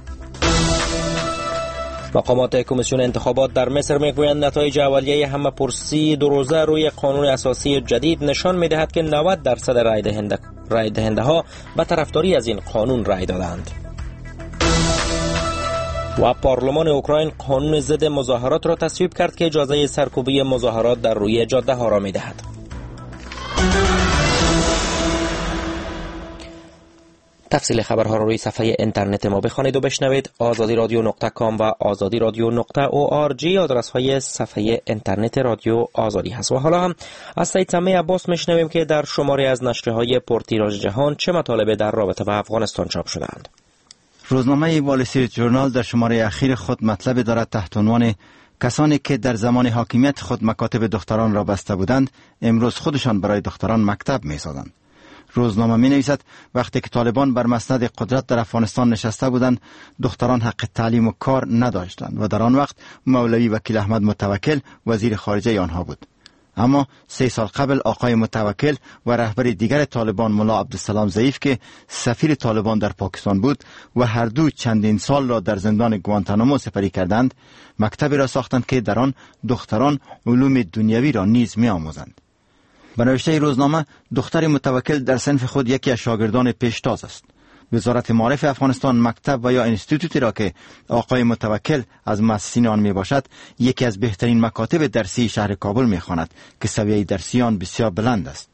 مقامات کمیسیون انتخابات در مصر میگویند نتایج اولیه همه پرسی دو روزه روی قانون اساسی جدید نشان میدهد که نود درصد رای دهنده رای دهنده ها به طرفداری از این قانون رای دادند. و پارلمان اوکراین قانون ضد مظاهرات را تصویب کرد که اجازه سرکوبی مظاهرات در روی جاده ها را میدهد. تفصیل خبرها را روی صفحه اینترنت ما بخوانید و بشنوید. آزادی رادیو نقطه کام و آزادی رادیو نقطه او آر جی آدرس های صفحه اینترنت رادیو آزادی هست. و حالا هم از سید سمی عباس میشنویم که در شماره از نشریه‌های پرتیراژ جهان چه مطالب در رابطه با افغانستان چاپ شده‌اند. روزنامه وال استریت ژورنال در شماره اخیر خود مطلب دارد تحت عنوان کسانی که در زمان حاکمیت خود مکاتب دختران را بسته بودند امروز خودشان برای دختران مکتب می‌سازند. روزنامه می نویسد وقتی که طالبان بر مسند قدرت در افغانستان نشسته بودند دختران حق تعلیم و کار نداشتند و در آن وقت مولوی وکیل احمد متوکل وزیر خارجه آنها بود. اما سه سال قبل آقای متوکل و رهبر دیگر طالبان ملا عبدالسلام ضعیف که سفیر طالبان در پاکستان بود و هر دو چندین سال را در زندان گوانتانامو سپری کردند مکتبی را ساختند که در آن دختران علوم دنیوی را نیز می آموزند. به نوشته روزنامه دختر متوکل در صنف خود یکی از شاگردان پیشتاز است. وزارت معارف افغانستان مکتب و یا انستیتوتی را که آقای متوکل از مؤسسین آن می باشد یکی از بهترین مکاتب درسی شهر کابل می خواند که سویه درسی آن بسیار بلند است.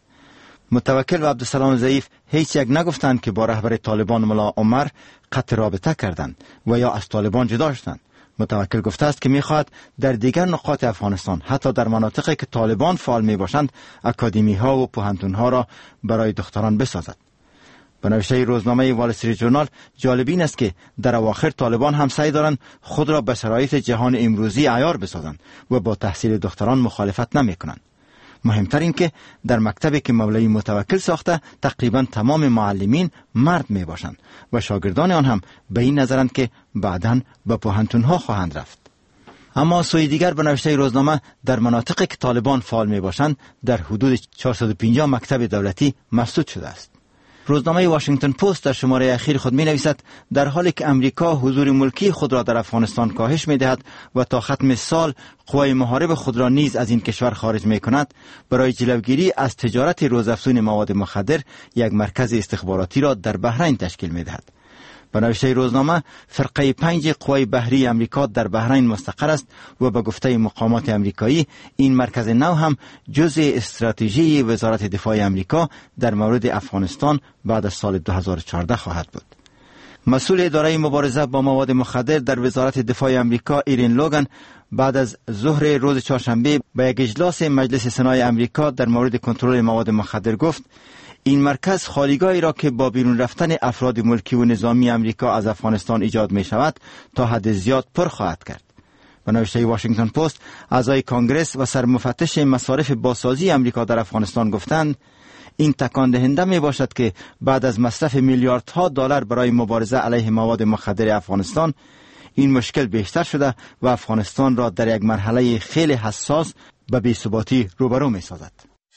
متوکل و عبدالسلام ضعیف هیچ یک نگفتند که با رهبر طالبان ملا عمر قطع رابطه کردند و یا از طالبان جدا شدند. متوکل گفته است که می‌خواهد در دیگر نقاط افغانستان حتی در مناطقی که طالبان فعال میباشند اکادمی‌ها و پوهنتون‌ها را برای دختران بسازد. به نوشته روزنامه وال استریت ژورنال جالب این است که در اواخر طالبان هم سعی دارند خود را به شرایط جهان امروزی عیار بسازند و با تحصیل دختران مخالفت نمی‌کنند. مهمتر این که در مکتبی که مولوی متوکل ساخته تقریبا تمام معلمین مرد می باشند و شاگردان آن هم به این نظرند که بعداً به پوهنتون‌ها خواهند رفت. اما سوی دیگر به نوشته روزنامه در مناطقی که طالبان فعال می باشند در حدود چهارصد و پنجاه مکتب دولتی مسدود شده است. روزنامه واشنگتن پست در شماره اخیر خود می نویسد در حالی که امریکا حضور ملکی خود را در افغانستان کاهش می دهد و تا ختم سال قوای محارب خود را نیز از این کشور خارج می کند، برای جلوگیری از تجارت روزافزون مواد مخدر یک مرکز استخباراتی را در بحرین تشکیل می دهد. به نوشته روزنامه فرقه پنج قوای بحری امریکا در بحرین مستقر است و به گفته مقامات امریکایی این مرکز نو هم جزء استراتژی وزارت دفاع امریکا در مورد افغانستان بعد از سال دو هزار و چهارده خواهد بود. مسئول اداره مبارزه با مواد مخدر در وزارت دفاع امریکا ایرین لوگان بعد از ظهر روز چهارشنبه به یک اجلاس مجلس سنای امریکا در مورد کنترل مواد مخدر گفت این مرکز خالیگاهی را که با بیرون رفتن افراد ملکی و نظامی امریکا از افغانستان ایجاد می شود تا حد زیاد پر خواهد کرد. به نوشته واشنگتن پست اعضای کانگرس و سرمفتش مصارف بازسازی امریکا در افغانستان گفتند این تکان دهنده می باشد که بعد از مصرف میلیاردها دلار برای مبارزه علیه مواد مخدر افغانستان این مشکل بیشتر شده و افغانستان را در یک مرحله خیلی حساس به بی‌ثباتی روبرو می سازد.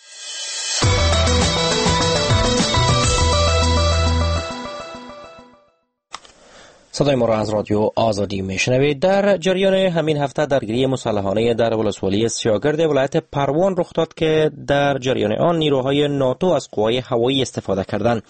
صدای ما را از رادیو آزادی میشنوید. در جریان همین هفته درگیری مسلحانه در ولسوالی سیاگرد ولایت پروان رخ داد که در جریان آن نیروهای ناتو از قوای هوایی استفاده کردند.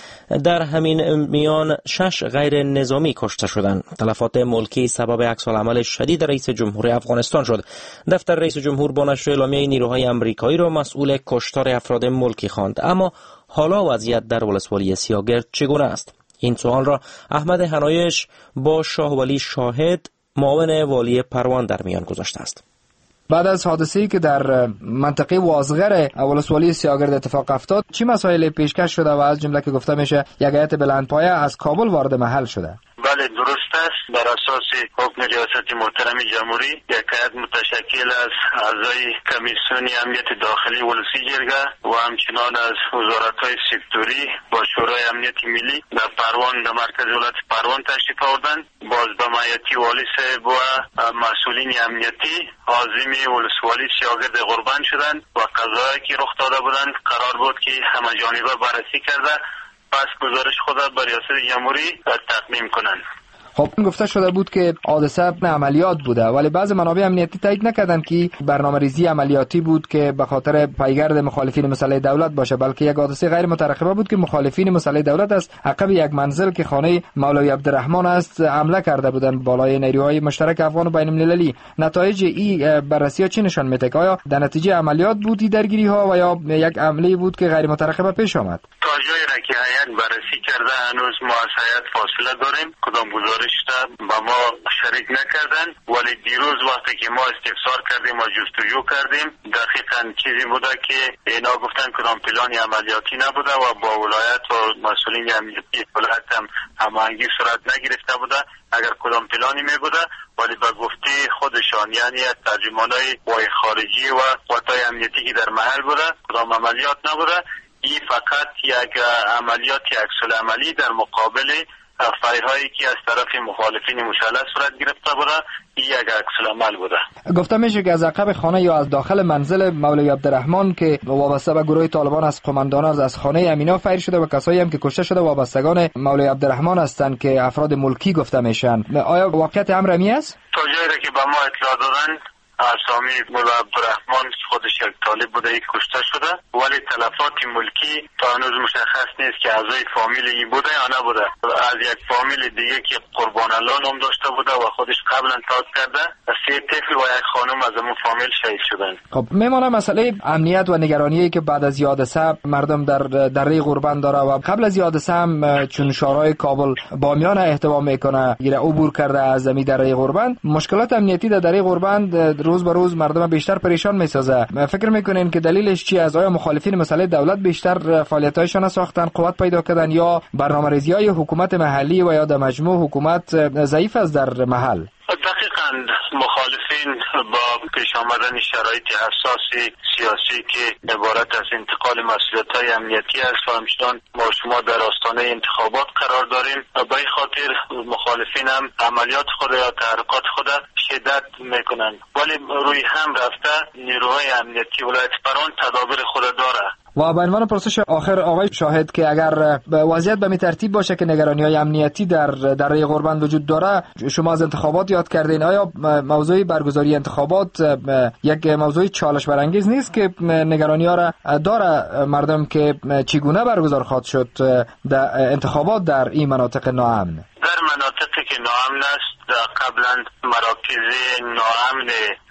در همین میان شش غیر نظامی کشته شدند. تلفات ملکی سبب عکس‌العمل شدید رئیس جمهور افغانستان شد. دفتر رئیس جمهور با نشر اعلامیه نیروهای آمریکایی را مسئول کشتار افراد ملکی خواند. اما حالا وضعیت در ولسوالی سیاگرد چگونه است؟ این سوال را احمد حنایش با شاهولی شاهد معاون والی پروان در میان گذاشته است. بعد از حادثه‌ای که در منطقه وازغر ولسوالی سیاگرد اتفاق افتاد، چه مسائلی پیشکش شده و از جمله که گفته میشه یک هیئت بلندپایه از کابل وارد محل شده؟ بله درست است. بر اساس حکم ریاست محترم جمهوری یک هیئت متشکل از اعضای کمیسیون امنیت داخلی ولسی جرگه و همچنان از وزارت‌های سکتوری با شورای امنیت ملی در پروان در مرکز ولایت پروان تشریف آوردند. باز به معیتی والی صاحب و مسئولین امنیتی عازم ولسوالی سیاگرد قربان شدند و قضایی که رخ داده بودند قرار بود که همه جانبه بررسی کرده پس گزارش خود به ریاست جمهوری تقدیم کنند. خب گفته شده بود که حادثه عملیات بوده، ولی بعض منابع امنیتی تایید نکردند که برنامه‌ریزی عملیاتی بود که به خاطر پیگرد مخالفین مسلح دولت باشه، بلکه یک حادثه غیر مترقبه بود که مخالفین مسلح دولت از عقب یک منزل که خانه مولوی عبدالرحمن است حمله کرده بودند بالای نیروهای مشترک افغان و بین المللی. نتایج این بررسی‌ها چی نشان میده؟ که آیا در نتیجه عملیات بودی درگیری‌ها و یا یک عملی بود که غیر مترقبه پیش آمد؟ تا جایی را که هیئت بررسی کرده هنوز ما از هیئت فاصله داریم. کدام گزارش با ما شریک نکردن، ولی دیروز وقتی که ما استفسار کردیم و جستجو کردیم دقیقاً چیزی بوده که اینا گفتن کدام پلانی عملیاتی نبوده و با ولایت و مسئولین امنیتی ولایت هم هماهنگی صورت نگرفته بوده. اگر کدام پلانی می بوده ولی به گفته خودشان یعنی ترجمانای قوای خارجی و قوای امنیتی که در محل بوده کدام عملیات نبوده. این فقط یک عملیات عکس العملی در مقابل فایرهایی که از طرف مخالفین مسلح صورت گرفته بوده این یک عکس‌العمل بوده. گفته میشه که از عقب خانه یا از داخل منزل مولوی عبدالرحمن که وابسته به گروه طالبان از قماندانان از خانه امینا فایر شده و کسایی هم که کشته شده وابستگان مولوی عبدالرحمن هستند که افراد ملکی گفته میشن. آیا واقعیت امر امی است؟ تا جایی که به ما اطلاع دادن اسامی مولوی عبدالرحمن خودش یک طالب بوده یک کشته شده، ولی تلفات ملکی تا هنوز مشخص نیست که اعضای فامیل ای بوده یا نبوده. از یک فامیل دیگه که قربان الله نام داشته بوده و خودش قبلا تاک کرده سه طفل و یک خانم از اون فامیل شهید شدن. خب میمونه مسئله امنیت و نگرانی که بعد از حادثه مردم در دره قربان داره و قبل از حادثه هم چون شورای کابل بامیان احتمام میکنه گیره عبور کرده از زمین دره قربان، مشکلات امنیتی در دره قربان روز به روز مردم بیشتر پریشان میسازه. فکر میکنین که دلیلش چی؟ از آیا مخالفین مسلح دولت بیشتر فعالیتایشان ساختن قوت پیدا کردن یا برنامه‌ریزی‌های حکومت محلی و یا در مجموع حکومت ضعیف است در محل؟ دقیقاً مخالفین با پیش آمدن شرایط حساس سیاسی که عبارت از انتقال مسئولیت‌های امنیتی است و همچنان ما شما در آستانه انتخابات قرار داریم و به این خاطر مخالفین هم عملیات خود یا تحرکات خود شدت میکنن، ولی روی هم رفته نیروهای امنیتی ولایت پروان تدابیر خود داره. و به عنوان پرسش آخر آقای شاهد که اگر وضعیت به می ترتیب باشه که نگرانی‌های امنیتی در دره قربان وجود داره، شما از انتخابات یاد کردین، آیا موضوع برگزاری انتخابات یک موضوع چالش برانگیز نیست که نگرانی‌ها را داره مردم که چگونه برگزار خواهد شد در انتخابات در این مناطق ناامن؟ در مناطقی که ناامن است قبلا مراکز ناامن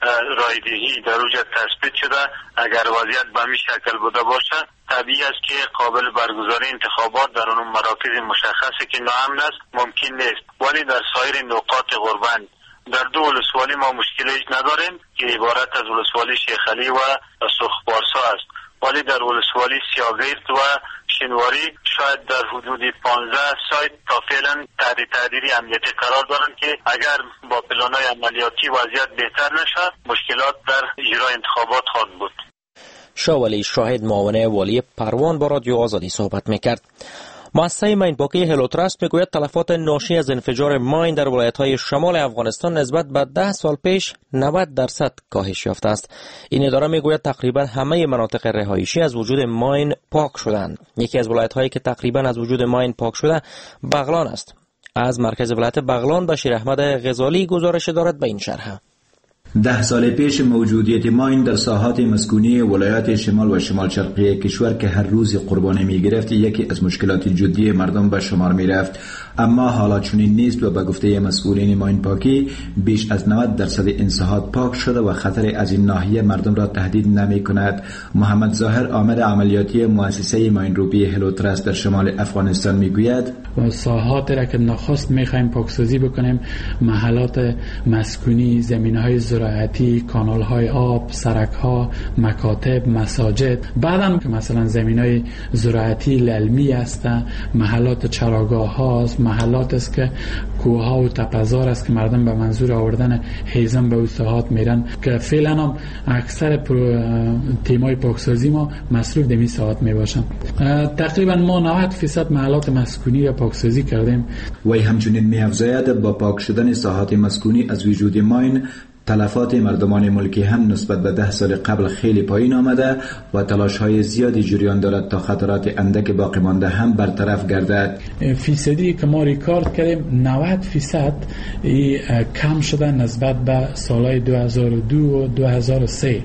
رایدهی در اوجه تثبیت شده. اگر وضعیت به می شکل بوده باشه طبیعی است که قابل برگزاری انتخابات در اون مراکز مشخصی که ناامن است ممکن نیست، ولی در سایر نقاط قربان در دو ولسوالی ما مشکلیش نداریم که عبارت از ولسوالی شیخ علی و سرخپارسا است، ولی در ولسوالی سیاگرد و شنواری شاید در حدود پانزده سایت تا فعلا تحت تحریری امنیتی قرار دارند که اگر با پلان‌های عملیاتی وضعیت بهتر نشد مشکلات در اجرای انتخابات خواهد بود. شاولی شاهد معاون والی پروان با رادیو آزادی صحبت میکرد. مؤسسه ماین پاکی هلوتراست میگوید تلفات ناشی از انفجار ماین در ولایت‌های شمال افغانستان نسبت به ده سال پیش نود درصد کاهش یافته است. این اداره میگوید تقریبا همه مناطق رهایشی از وجود ماین پاک شدند. یکی از ولایت‌هایی که تقریبا از وجود ماین پاک شده بغلان است. از مرکز ولایت بغلان بشیر احمد غزالی گزارش دارد به این شرح. ده سال پیش موجودیت ماین در ساحات مسکونی ولایات شمال و شمال شرقی کشور که هر روز قربانی می گرفت یکی از مشکلات جدی مردم به شمار می رفت، اما حالا چنین نیست و به گفته مسئولین ماین پاکی بیش از نود درصد این ساحات پاک شده و خطر از این ناحیه مردم را تهدید نمی کند. محمد ظاهر عامل عملیاتی مؤسسه ماین روبی هلوتراست در شمال افغانستان می گوید و ساحات را که نخست می خواهیم پاکسازی بکنیم، محلات مسکونی، زمینهای زراعتی، کانال های آب، سرک ها، مکاتب، مساجد، بعدم که مثلا زمین های زراعتی للمی است، محلات چراگاه هاست، محلات است که کوه ها و تپه‌زار است که مردم به منظور آوردن هیزم به ساحات میرن که فعلا هم اکثر تیمای پاکسازی ما مصروف دمی ساحات می باشن. تقریبا ما نود درصد محلات مسکونی را پاکسازی کردیم. وی همچنین می افزاید با پاک شدن ساحات مسکونی از وجود ماین تلفات مردمان ملکی هم نسبت به ده سال قبل خیلی پایین آمده و تلاش های زیادی جریان دارد تا خطرات اندک باقی مانده هم برطرف گردد. فیصدی که ما ریکارد کردیم نود فیصد کم شده نسبت به سالهای دو هزار و دو و دو هزار و سه.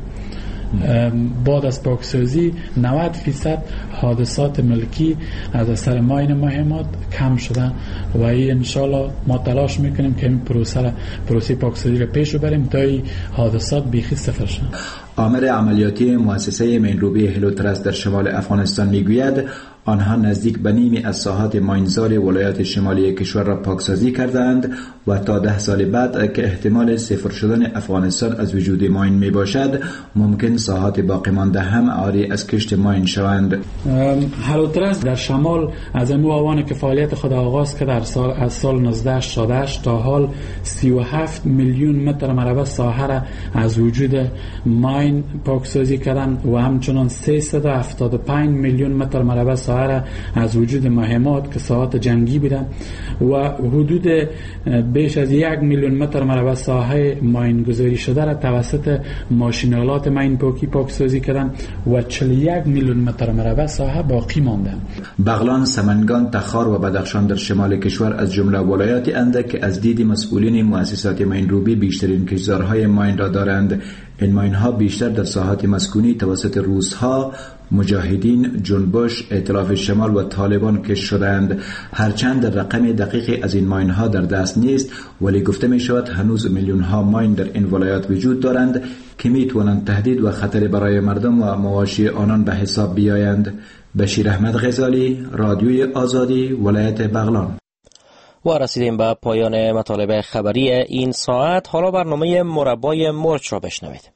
بعد از پاکسازی نود فیصد حادثات ملکی از اثر ماین مهمات کم شدن و این انشالله ما تلاش میکنیم که این پروسه پروسه پاکسازی رو پیش ببریم تا این حادثات بیخی صفر شن. عامل عملیاتی مؤسسه ماین روبی هلوتراست در شمال افغانستان میگوید آنها نزدیک به نیمی از ساحات ماینزار ولایات شمالی کشور را پاکسازی کردند و تا ده سال بعد که احتمال صفر شدن افغانستان از وجود ماین می باشد ممکن ساحات باقی مانده هم عاری از کشت ماین شوند. هلوتراست در شمال از امو آوان که فعالیت خود آغاز کرد در سال از سال نوزده شصت و هشت تا حال سی و هفت میلیون متر مربع ساحه را از وجود ماین پاکسازی کردند و همچنان سیصد و هفتاد و پنج میلیون متر مربع ساحه از وجود مهمات که ساحات جنگی بودن و حدود بیش از یک میلیون متر مربع ساحه ماین گذاری شده را توسط ماشینالات ماین پاکی پاکسازی کردن و چهل و یک میلیون متر مربع ساحه باقی مانده. بغلان، سمنگان، تخار و بدخشان در شمال کشور از جمله ولایاتی اند که از دید مسئولین مؤسسات ماین روبی بیشترین کشتزارهای ماین را دارند. این ماین ها بیشتر در ساحات مسکونی توسط روس‌ها، مجاهدین، جنبش، ائتلاف شمال و طالبان کش شدند. هرچند در رقم دقیقی از این ماین ها در دست نیست، ولی گفته می شود هنوز میلیون ها ماین در این ولایات وجود دارند که می توانند تهدید و خطر برای مردم و مواشی آنان به حساب بیایند. بشیر احمد غزالی، رادیوی آزادی، ولایت بغلان. و رسیدیم به پایان مطالب خبری این ساعت. حالا برنامه مربای مرچ را بشنوید.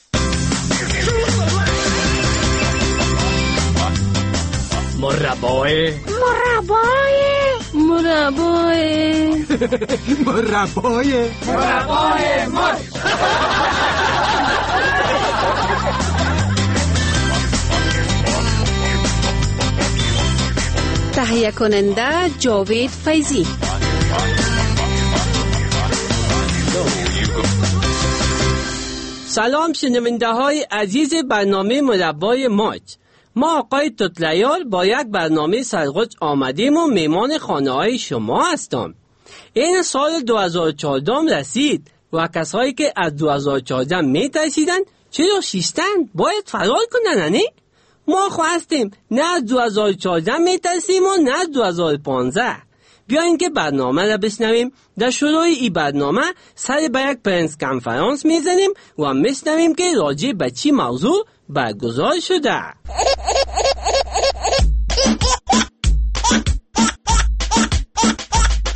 مربای مربای مربای مربای مربای مرچ. تهیه کننده جاوید فیضی. سلام شنونده های عزیز برنامه مربای مرچ. ما آقای توتلیار با یک برنامه سرگوش آمدیم و میمان خانه های شما هستم. این سال دو هزار و چهارده رسید و کسایی که از دو هزار و چهارده می ترسیدن چرا شیستن باید فرار کنن. نه ما خواستیم نه از دو هزار و چهارده می ترسیم و نه از دو هزار و پانزده. بیاین که برنامه را بشنویم. در شروع این برنامه سر به یک پرنس کنفرانس میزنیم و میشنویم که راجع به چی موضوع برگزار شده.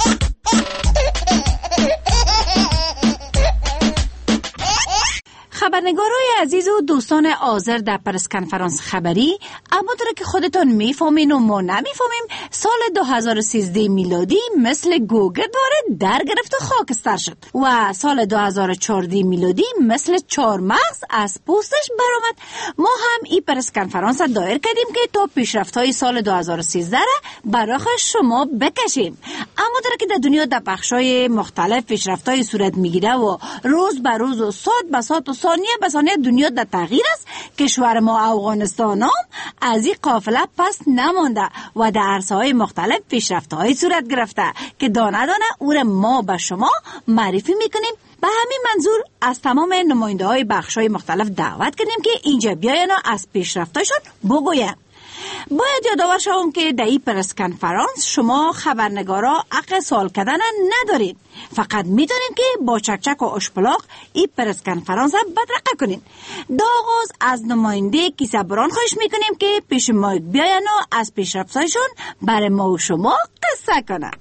خبر خبرنگارای عزیز و دوستان حاضر در پرس کنفرانس خبری، همونطور که خودتون میفهمین و ما نمیفهمیم، سال دو هزار و سیزده میلادی مثل گوگل دوره در گرفت و خاکستر شد و سال دو هزار و چهارده میلادی مثل چهار مغز از پوستش برآمد. ما هم این پرس کنفرانس دایر کردیم که تا پیشرفت‌های سال دو هزار و سیزده را برای شما بکشیم. همونطور که در دنیا در بخش‌های مختلف پیشرفت‌های صورت میگیره و روز به روز و ساعت به ساعت و ثانیه به ثانیه دنیا در تغییر است، کشور ما افغانستان هم از این قافله پس نمانده و در عرصه‌های مختلف پیشرفت‌های صورت گرفته که دانه دانه او را ما به شما معرفی میکنیم. به همین منظور از تمام نماینده های بخش های مختلف دعوت کردیم که اینجا بیاین و از پیشرفت‌هاشون بگوین. باید یادآور شوم که در این پرس کنفرانس شما خبرنگارا حق سوال کردن ندارید، فقط میتونید که با چکچک و اشپلاق این پرس کنفرانس بدرقه کنید. دا آغاز از نماینده کیسه‌بران خواهش میکنیم که پیش مایک بیاین و از پیشرفت‌هایشون برای ما و شما قصه کنن.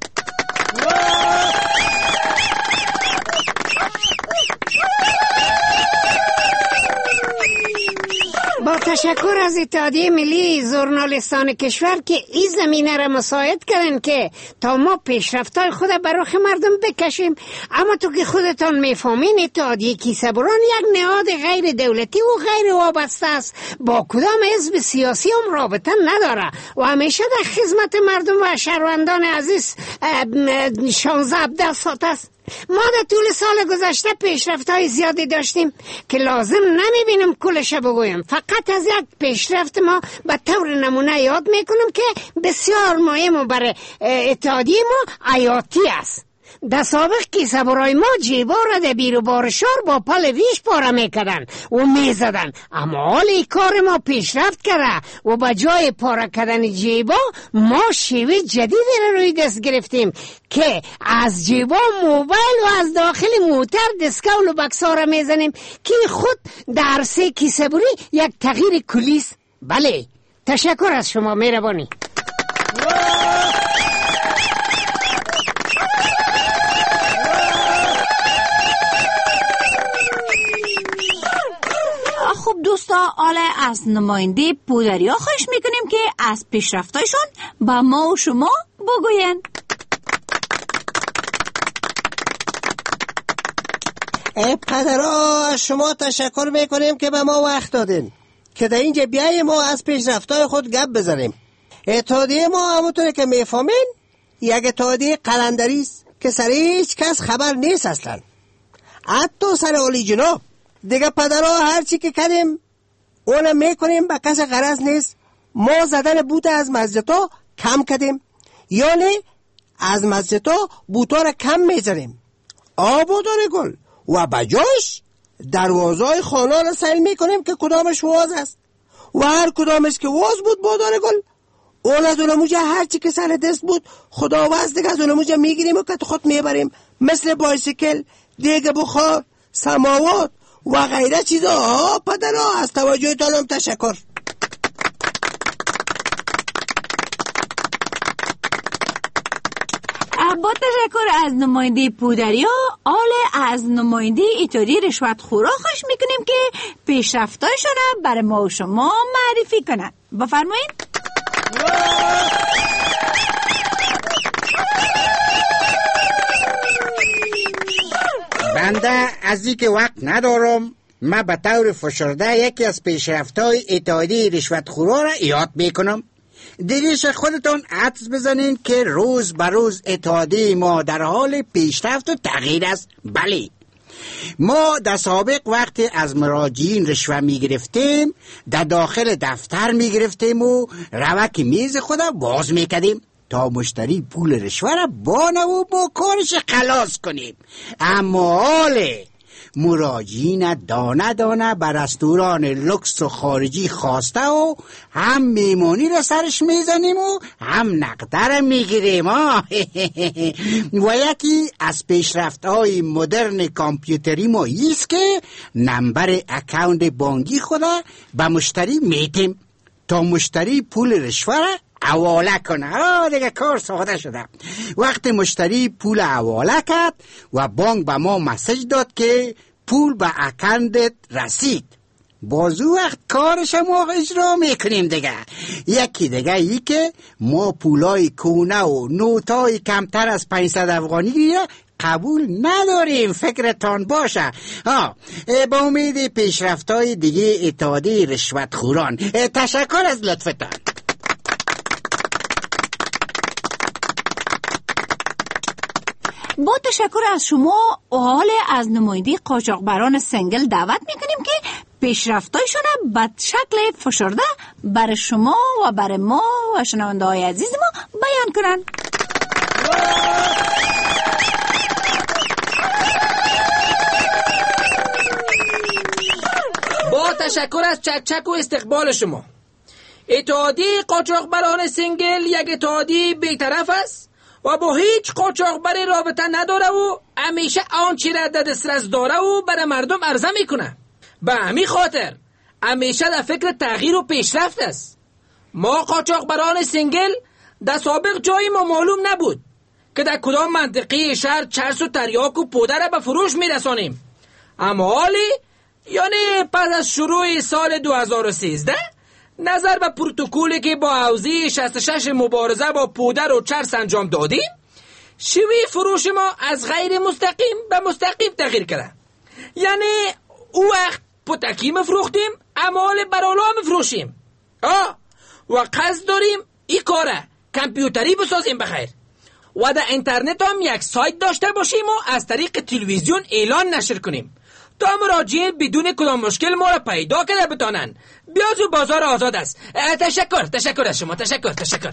با تشکر از اتحادیه ملی ژورنالیستان کشور که این زمینه را مساعد کردن که تا ما پیشرفت‌های خود بر رخ مردم بکشیم. اما تو که خودتان میفهمین اتحادیه کیسه‌بران یک نهاد غیر دولتی و غیر وابسته است، با کدام حزب سیاسی هم رابطه نداره و همیشه در خدمت مردم و شهروندان عزیز شانزده هفده ساعت است. ما در طول سال گذشته پیشرفت‌های زیادی داشتیم که لازم نمیبینم کلش بگویم. فقط از یک پیشرفت ما به طور نمونه یاد میکنم که بسیار مهم و برای اتحادیه ما حیاتی است. در سابق کیسه‌برای ما جیبا را در بیر و بار شهر با پل ریش پاره میکردن و میزدن، اما حال این کار ما پیشرفت کرده و با جای پاره کردن جیبا ما شیوه جدیدی را روی دست گرفتیم که از جیبا موبایل و از داخل موتر دسکول و بکسا را میزنیم که خود در عرصه کیسه‌بری یک تغییر کلی است. بله، تشکر از شما، مهربانی. خب دوستا، حالا از نماینده پودریا خواهش میکنیم که از پیشرفتایشون با ما و شما بگوین. ای پدرها، از شما تشکر میکنیم که به ما وقت دادین که در اینجا بیاییم ما از پیشرفتای خود گپ بزنیم. اتحادیه ما همونطوری که میفهمین یک اتحادیه قلندری است که سر هیچ کس خبر نیست اصلا، حتی سر عالی جناب. دیگه پدرها هر چی که کردیم اونم میکنیم به کس غرض نیست. ما زدن بوت از مسجدها کم کردیم، یعنی از مسجدها بوتا را کم میزنیم. آبادان گل و بجاش دروازهای خانه را سیل میکنیم که کدامش واز است و هر کدامش که واز بود بادان گل اون از اونموجه هر چی که سر دست بود خداوز دیگه از اونموجه میگیریم و که خود میبریم، مثل بایسیکل، دیگه بخار، سماوات و غیره چیزا. ها پدرها، از توجهتان هم تشکر. با تشکر از نماینده پودریا، حال از نماینده اتحادیه رشوت خورا خواهش میکنیم که پیشرفتایشون برای ما و شما معرفی کنن. بفرمایید. بنده از این که وقت ندارم، من به طور فشرده یکی از پیشرفت‌های اتحادیه رشوتخورا را یاد میکنم. دیریش خودتون عطس بزنین که روز به روز اتحادیه ما در حال پیشرفت و تغییر است. بله، ما در سابق وقتی از مراجعین رشوه می گرفتیم در داخل دفتر می گرفتیم و روک میز خود باز می کردیم تا مشتری پول رشوه را بانه و با کارش خلاص کنیم. اما حاله مراجعین دانه دانه بر رستوران لکس و خارجی خواسته و هم میمانی را سرش میزنیم و هم نقده را میگیریم. و یکی از پیشرفت های مدرن کامپیوتری ما ایست که نمبر اکاونت بانکی خدا به مشتری میتیم تا مشتری پول رشوه را حواله کنه. آه دیگه کار ساده شده. وقتی مشتری پول حواله کرد و بانک به ما مسج داد که پول به اکندت رسید. بازو وقت کار شما اجرا میکنیم دیگه. یکی دیگه ای که ما پولای کونه و نوتای کمتر از پانصد افغانی را قبول نداریم، فکرتان باشه. ها با امید پیشرفت‌های دیگه اتحادیه رشوتخوران. تشکر از لطفتان. با تشکر از شما حال از نماینده قاچاقبران سنگل دعوت میکنیم که پیشرفتایشون به شکل فشرده برای شما و برای ما و شنونده های عزیز ما بیان کنن. با تشکر از چکچک و استقبال شما. اتحادیه قاچاقبران سنگل یک اتحادیه بی‌طرف است و با هیچ قاچاقبری رابطه نداره و همیشه آنچه را در دسترس داره و برای مردم عرضه میکنه. به همین خاطر همیشه در فکر تغییر و پیشرفت است. ما قاچاقبران سنگل در سابق جای ما معلوم نبود که در کدام منطقه شهر چرس و تریاک و پوده را به فروش میرسانیم، اما حالی یعنی پس از شروع سال دو هزار و سیزده نظر به پروتکلی که با حوزه شصت و شش مبارزه با پودر و چرس انجام دادیم، شیوه فروش ما از غیر مستقیم به مستقیم تغییر کرده. یعنی او وقت پتکی مفروختیم، اما حال برالا مفروشیم. آه و قصد داریم این کاره کامپیوتری بسازیم بخیر و در اینترنت هم یک سایت داشته باشیم و از طریق تلویزیون اعلان نشر کنیم تا مراجعین بدون کدام مشکل ما را پیدا کرده بتانن. بیازو بازار آزاد است. تشکر تشکر از شما. تشکر تشکر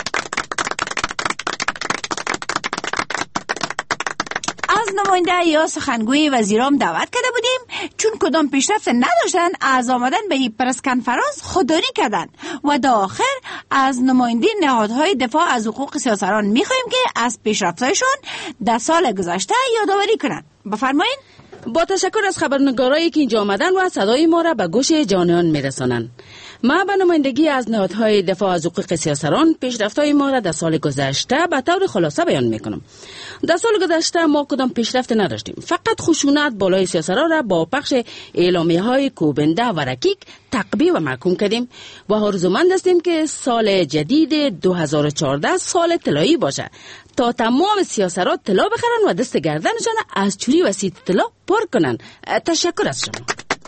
از نماینده یا سخنگوی وزیرام دعوت کرده بودیم، چون کدام پیشرفت نداشتن از آمدن به این پرس کنفرانس خودداری کردن و در آخر از نماینده نهادهای دفاع از حقوق سیاسران میخوایم که از پیشرفت‌هایشون در سال گذشته یادآوری کنن. بفرمایین. با تشکر از خبرنگارایی که اینجا آمدن و صدای ما را به گوش جانیان میرسانند. ما به نمایندگی از نهادهای دفاع از حقوق سیاسران پیشرفت‌های ما را در سال گذشته به طور خلاصه بیان میکنم. در سال گذشته ما کدام پیشرفت نداشتیم، فقط خشونت بالای سیاسران را با پخش اعلامیه‌های کوبنده و رکیک تقبیح و محکوم کردیم و آرزومند هستیم که سال جدید دو هزار و چهارده سال طلایی باشه تا تمام سیاسران طلا بخرن و دست گردنشان از چوری و سیت طلا پر کنن. تشکر از شما.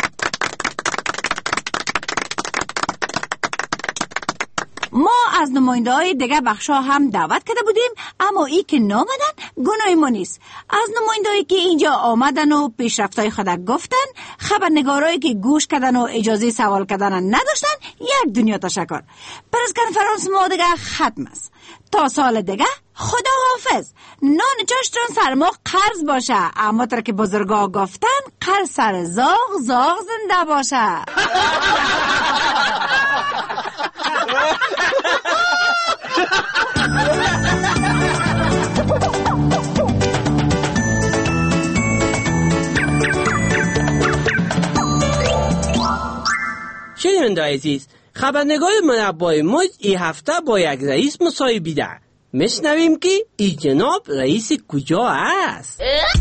ما از نماینده های دیگه بخشا هم دعوت کرده بودیم، اما ای که نامدن گناه ما نیست. از نماینده هایی که اینجا آمدن و پیشرفتای خود گفتن، خبرنگارایی که گوش کردن و اجازه سوال کردن نداشتن، یک دنیا تشکر. پرس کنفرانس ما دیگه ختم است. تا سال دیگه خدا حافظ. نان چاشتون سر ما قرض باشه، اما تر که بزرگا گفتن قرض سر زاغ زاغ زنده باشه. شنونده عزیز، خبرنگار منبع موج این هفته با یک رئیس مصاحبه. میشنویم که این جناب رئیس کجا است؟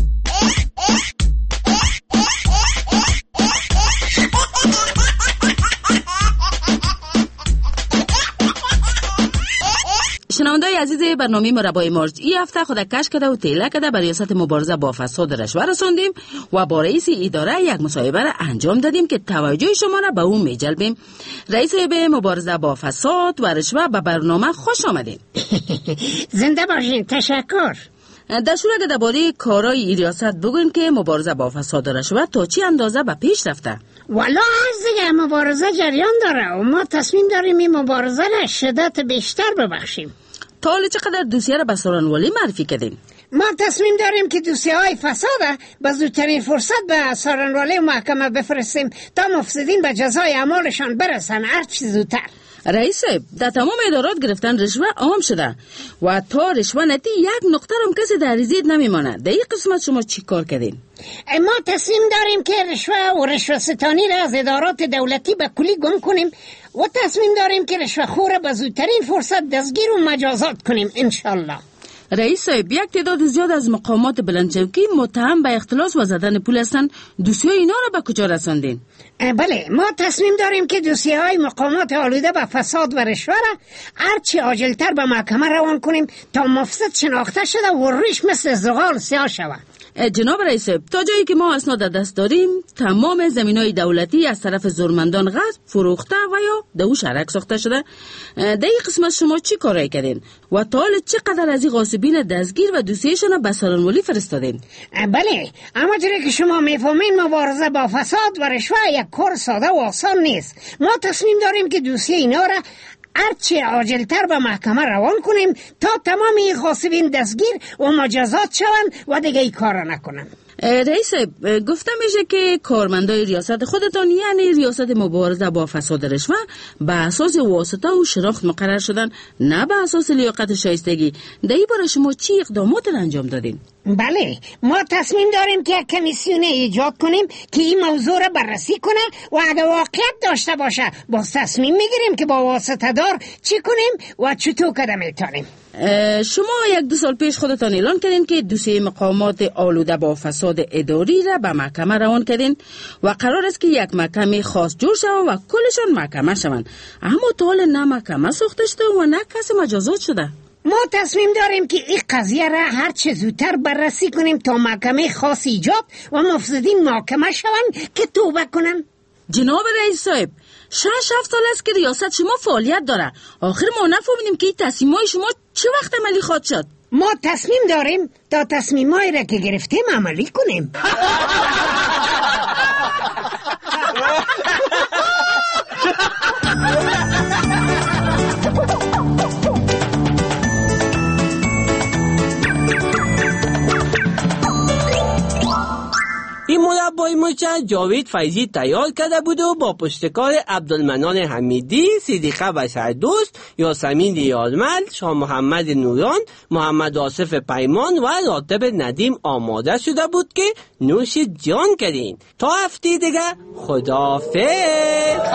شنونده‌های عزیز برنامه مربع موج، این هفته خود کش کرده و تیله کرده به ریاست مبارزه با فساد رشوه رساندیم و با رئیس اداره یک مصاحبه را انجام دادیم که توجه شما را به اون میجلبیم. رئیس به مبارزه با فساد و رشوه به برنامه خوش آمدین. زنده باشین. تشکر. در شروع اگه درباره کارهای ریاست بگوین که مبارزه با فساد و رشوه تا چی اندازه به پیش رفته؟ والا از دیگه مبارزه جریان داره و ما تصمیم داریم این مبارزه را شدت بیشتر ببخشیم. تا حالا چقدر دوسیه را به سارنوالی معرفی کردین؟ ما تصمیم داریم که دوسیه های فساد به زودترین فرصت به سارنوالی محکمه بفرستیم تا مفسدین به جزای اعمالشان برسن هر چی زودتر. رئیس صاحب، در تمام ادارات گرفتن رشوه عام شده و تا رشوه نتی یک نقطه هم کسی در ریزید نمیمانه. در این قسمت شما چی کار کردین؟ ما تصمیم داریم که رشوه و رشوه ستانی را از ادارات دولتی به کلی گم کنیم و تصمیم داریم که رشوه خور به زودترین فرصت دستگیر و مجازات کنیم انشالله. رئیس صاحب، یک تعداد زیاد از مقامات بلندچوکی متهم به اختلاس و زدن پول هستند. دوسیه اینا را به کجا رساندین؟ بله، ما تصمیم داریم که دوسیه های مقامات آلوده به فساد و رشوه را هرچی عاجلتر به محکمه روان کنیم تا مفسد شناخته شده و ریش مثل زغال سیاه شود. جناب رئیس، تا جایی که ما اسناد دست داریم تمام زمینای دولتی از طرف زورمندان غصب، فروخته و یا دو شرک ساخته شده. در این قسمت شما چی کارایی کردین و تا حال چقدر از این غاصبین دستگیر و دوسیهشون به سالن‌ولی فرستادین؟ بله، اما جوری که شما میفهمین مبارزه با فساد و رشوه یک کار ساده و آسان نیست. ما تصمیم داریم که دوسیه اینا را هرچی عاجلتر به محکمه روان کنیم تا تمام این غاصبین دستگیر و مجازات شوند و دیگه این کار نکنن. رئیس، گفته میشه که کارمندای ریاست خودتان یعنی ریاست مبارزه با فساد رشوه به اساس واسطه و شناخت مقرر شدن، نه به اساس لیاقت شایستگی. در این باره شما چی اقدامات انجام دادین؟ بله، ما تصمیم داریم که یک کمیسیون ایجاد کنیم که این موضوع را بررسی کنه و اگه واقعیت داشته باشه باز تصمیم میگیریم که با واسطه دار چی کنیم و چطور قدم میتونیم. شما یک دو سال پیش خودتان اعلان کردین که دوسیه مقامات آلوده با فساد اداری را به محکمه روان کردین و قرار است که یک محکمه خاص جور شود و کلشان محکمه شوند، اما تا حال نه محکمه ساخته شده و نه کسی مجازات شده. ما تصمیم داریم که این قضیه را هر چه زودتر بررسی کنیم تا محکمه خاص ایجاد و مفسدین محاکمه شوند که توبه کنن. جناب رئیس صاحب، شش هفت سال است که ریاست شما فعالیت داره. آخر ما نفهمیدیم که این تصمیمای شما چه وقت عملی خواهد شد؟ ما تصمیم داریم تا تصمیمایی را که گرفتیم عملی کنیم. این مربای مچ جاوید فیضی تیار کرده بود و با پشتکار عبدالمنان حمیدی، صدیقه بشردوست، یاسمین یارمل، شاه محمد نوران، محمد آصف پیمان و راتب ندیم آماده شده بود که نوش جان کردین. تا هفته دیگه خداحافظ.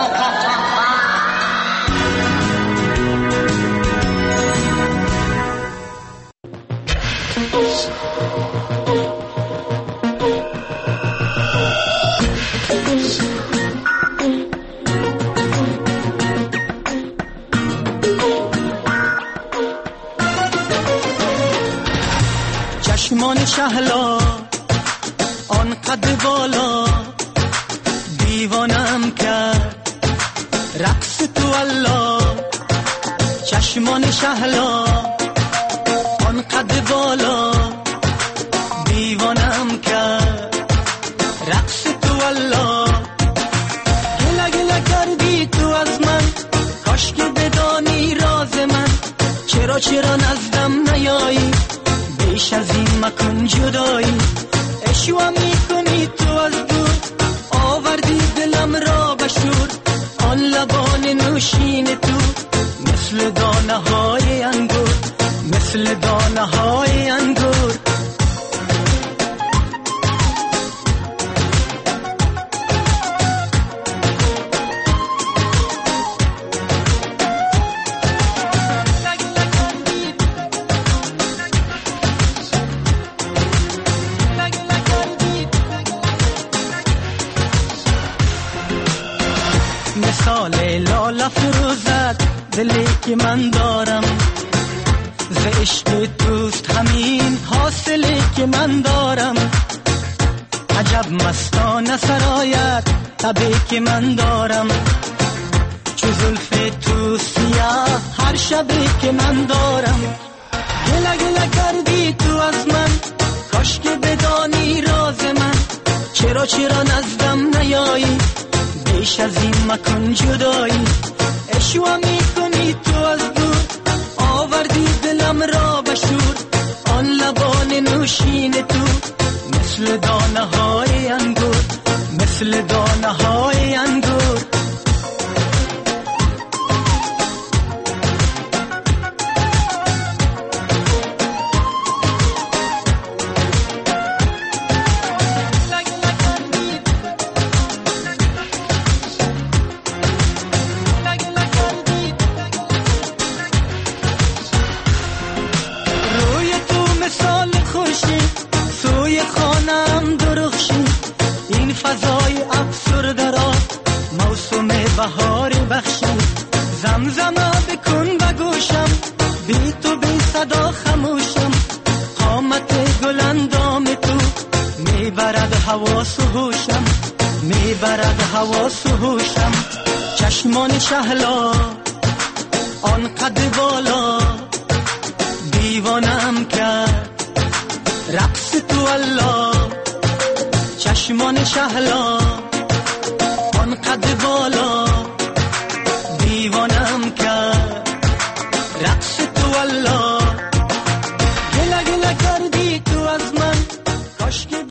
چشمان شهلا آن قد بالا دیوانم کرد رقص تو الله. چشمان شهلا آن قد بالا دیوانم کرد رقص تو الله. گله گله کردی تو از من، کاش که بدانی راز من. چرا چرا نزدم نیایی، بیش از این مکن جدایی. اشوا میکنی تو از دور، آوردی دلم را بشور. آن لبان نوشین تو مثل دانه های انگور، مثل دانه های انگور. مثال لاله فروزد دلی که من دارم، ز عشق توست همین حاصلی که من دارم. عجب مستانه سرایت تبی که من دارم، چو زلف تو سیاه هر شبی که من دارم. گله گله کردی تو از من، کاش که بدانی راز من. چرا چرا نزدم نیایی، بیش از این مکن جدایی. اشوا میکنی تو از دور، آوردی دلم را بشور. آن لبان نوشین تو مثل دانه های انگور، مثل دانه های انگور. روی تو هوشم، بی تو بی صدا خموشم. قامت گل اندام تو میبرد حواس و هوشم، میبرد حواس و هوشم. چشمان شهلا آن قد بالا دیوانم کرد رقص تو الله. چشمان شهلا آن قد بالا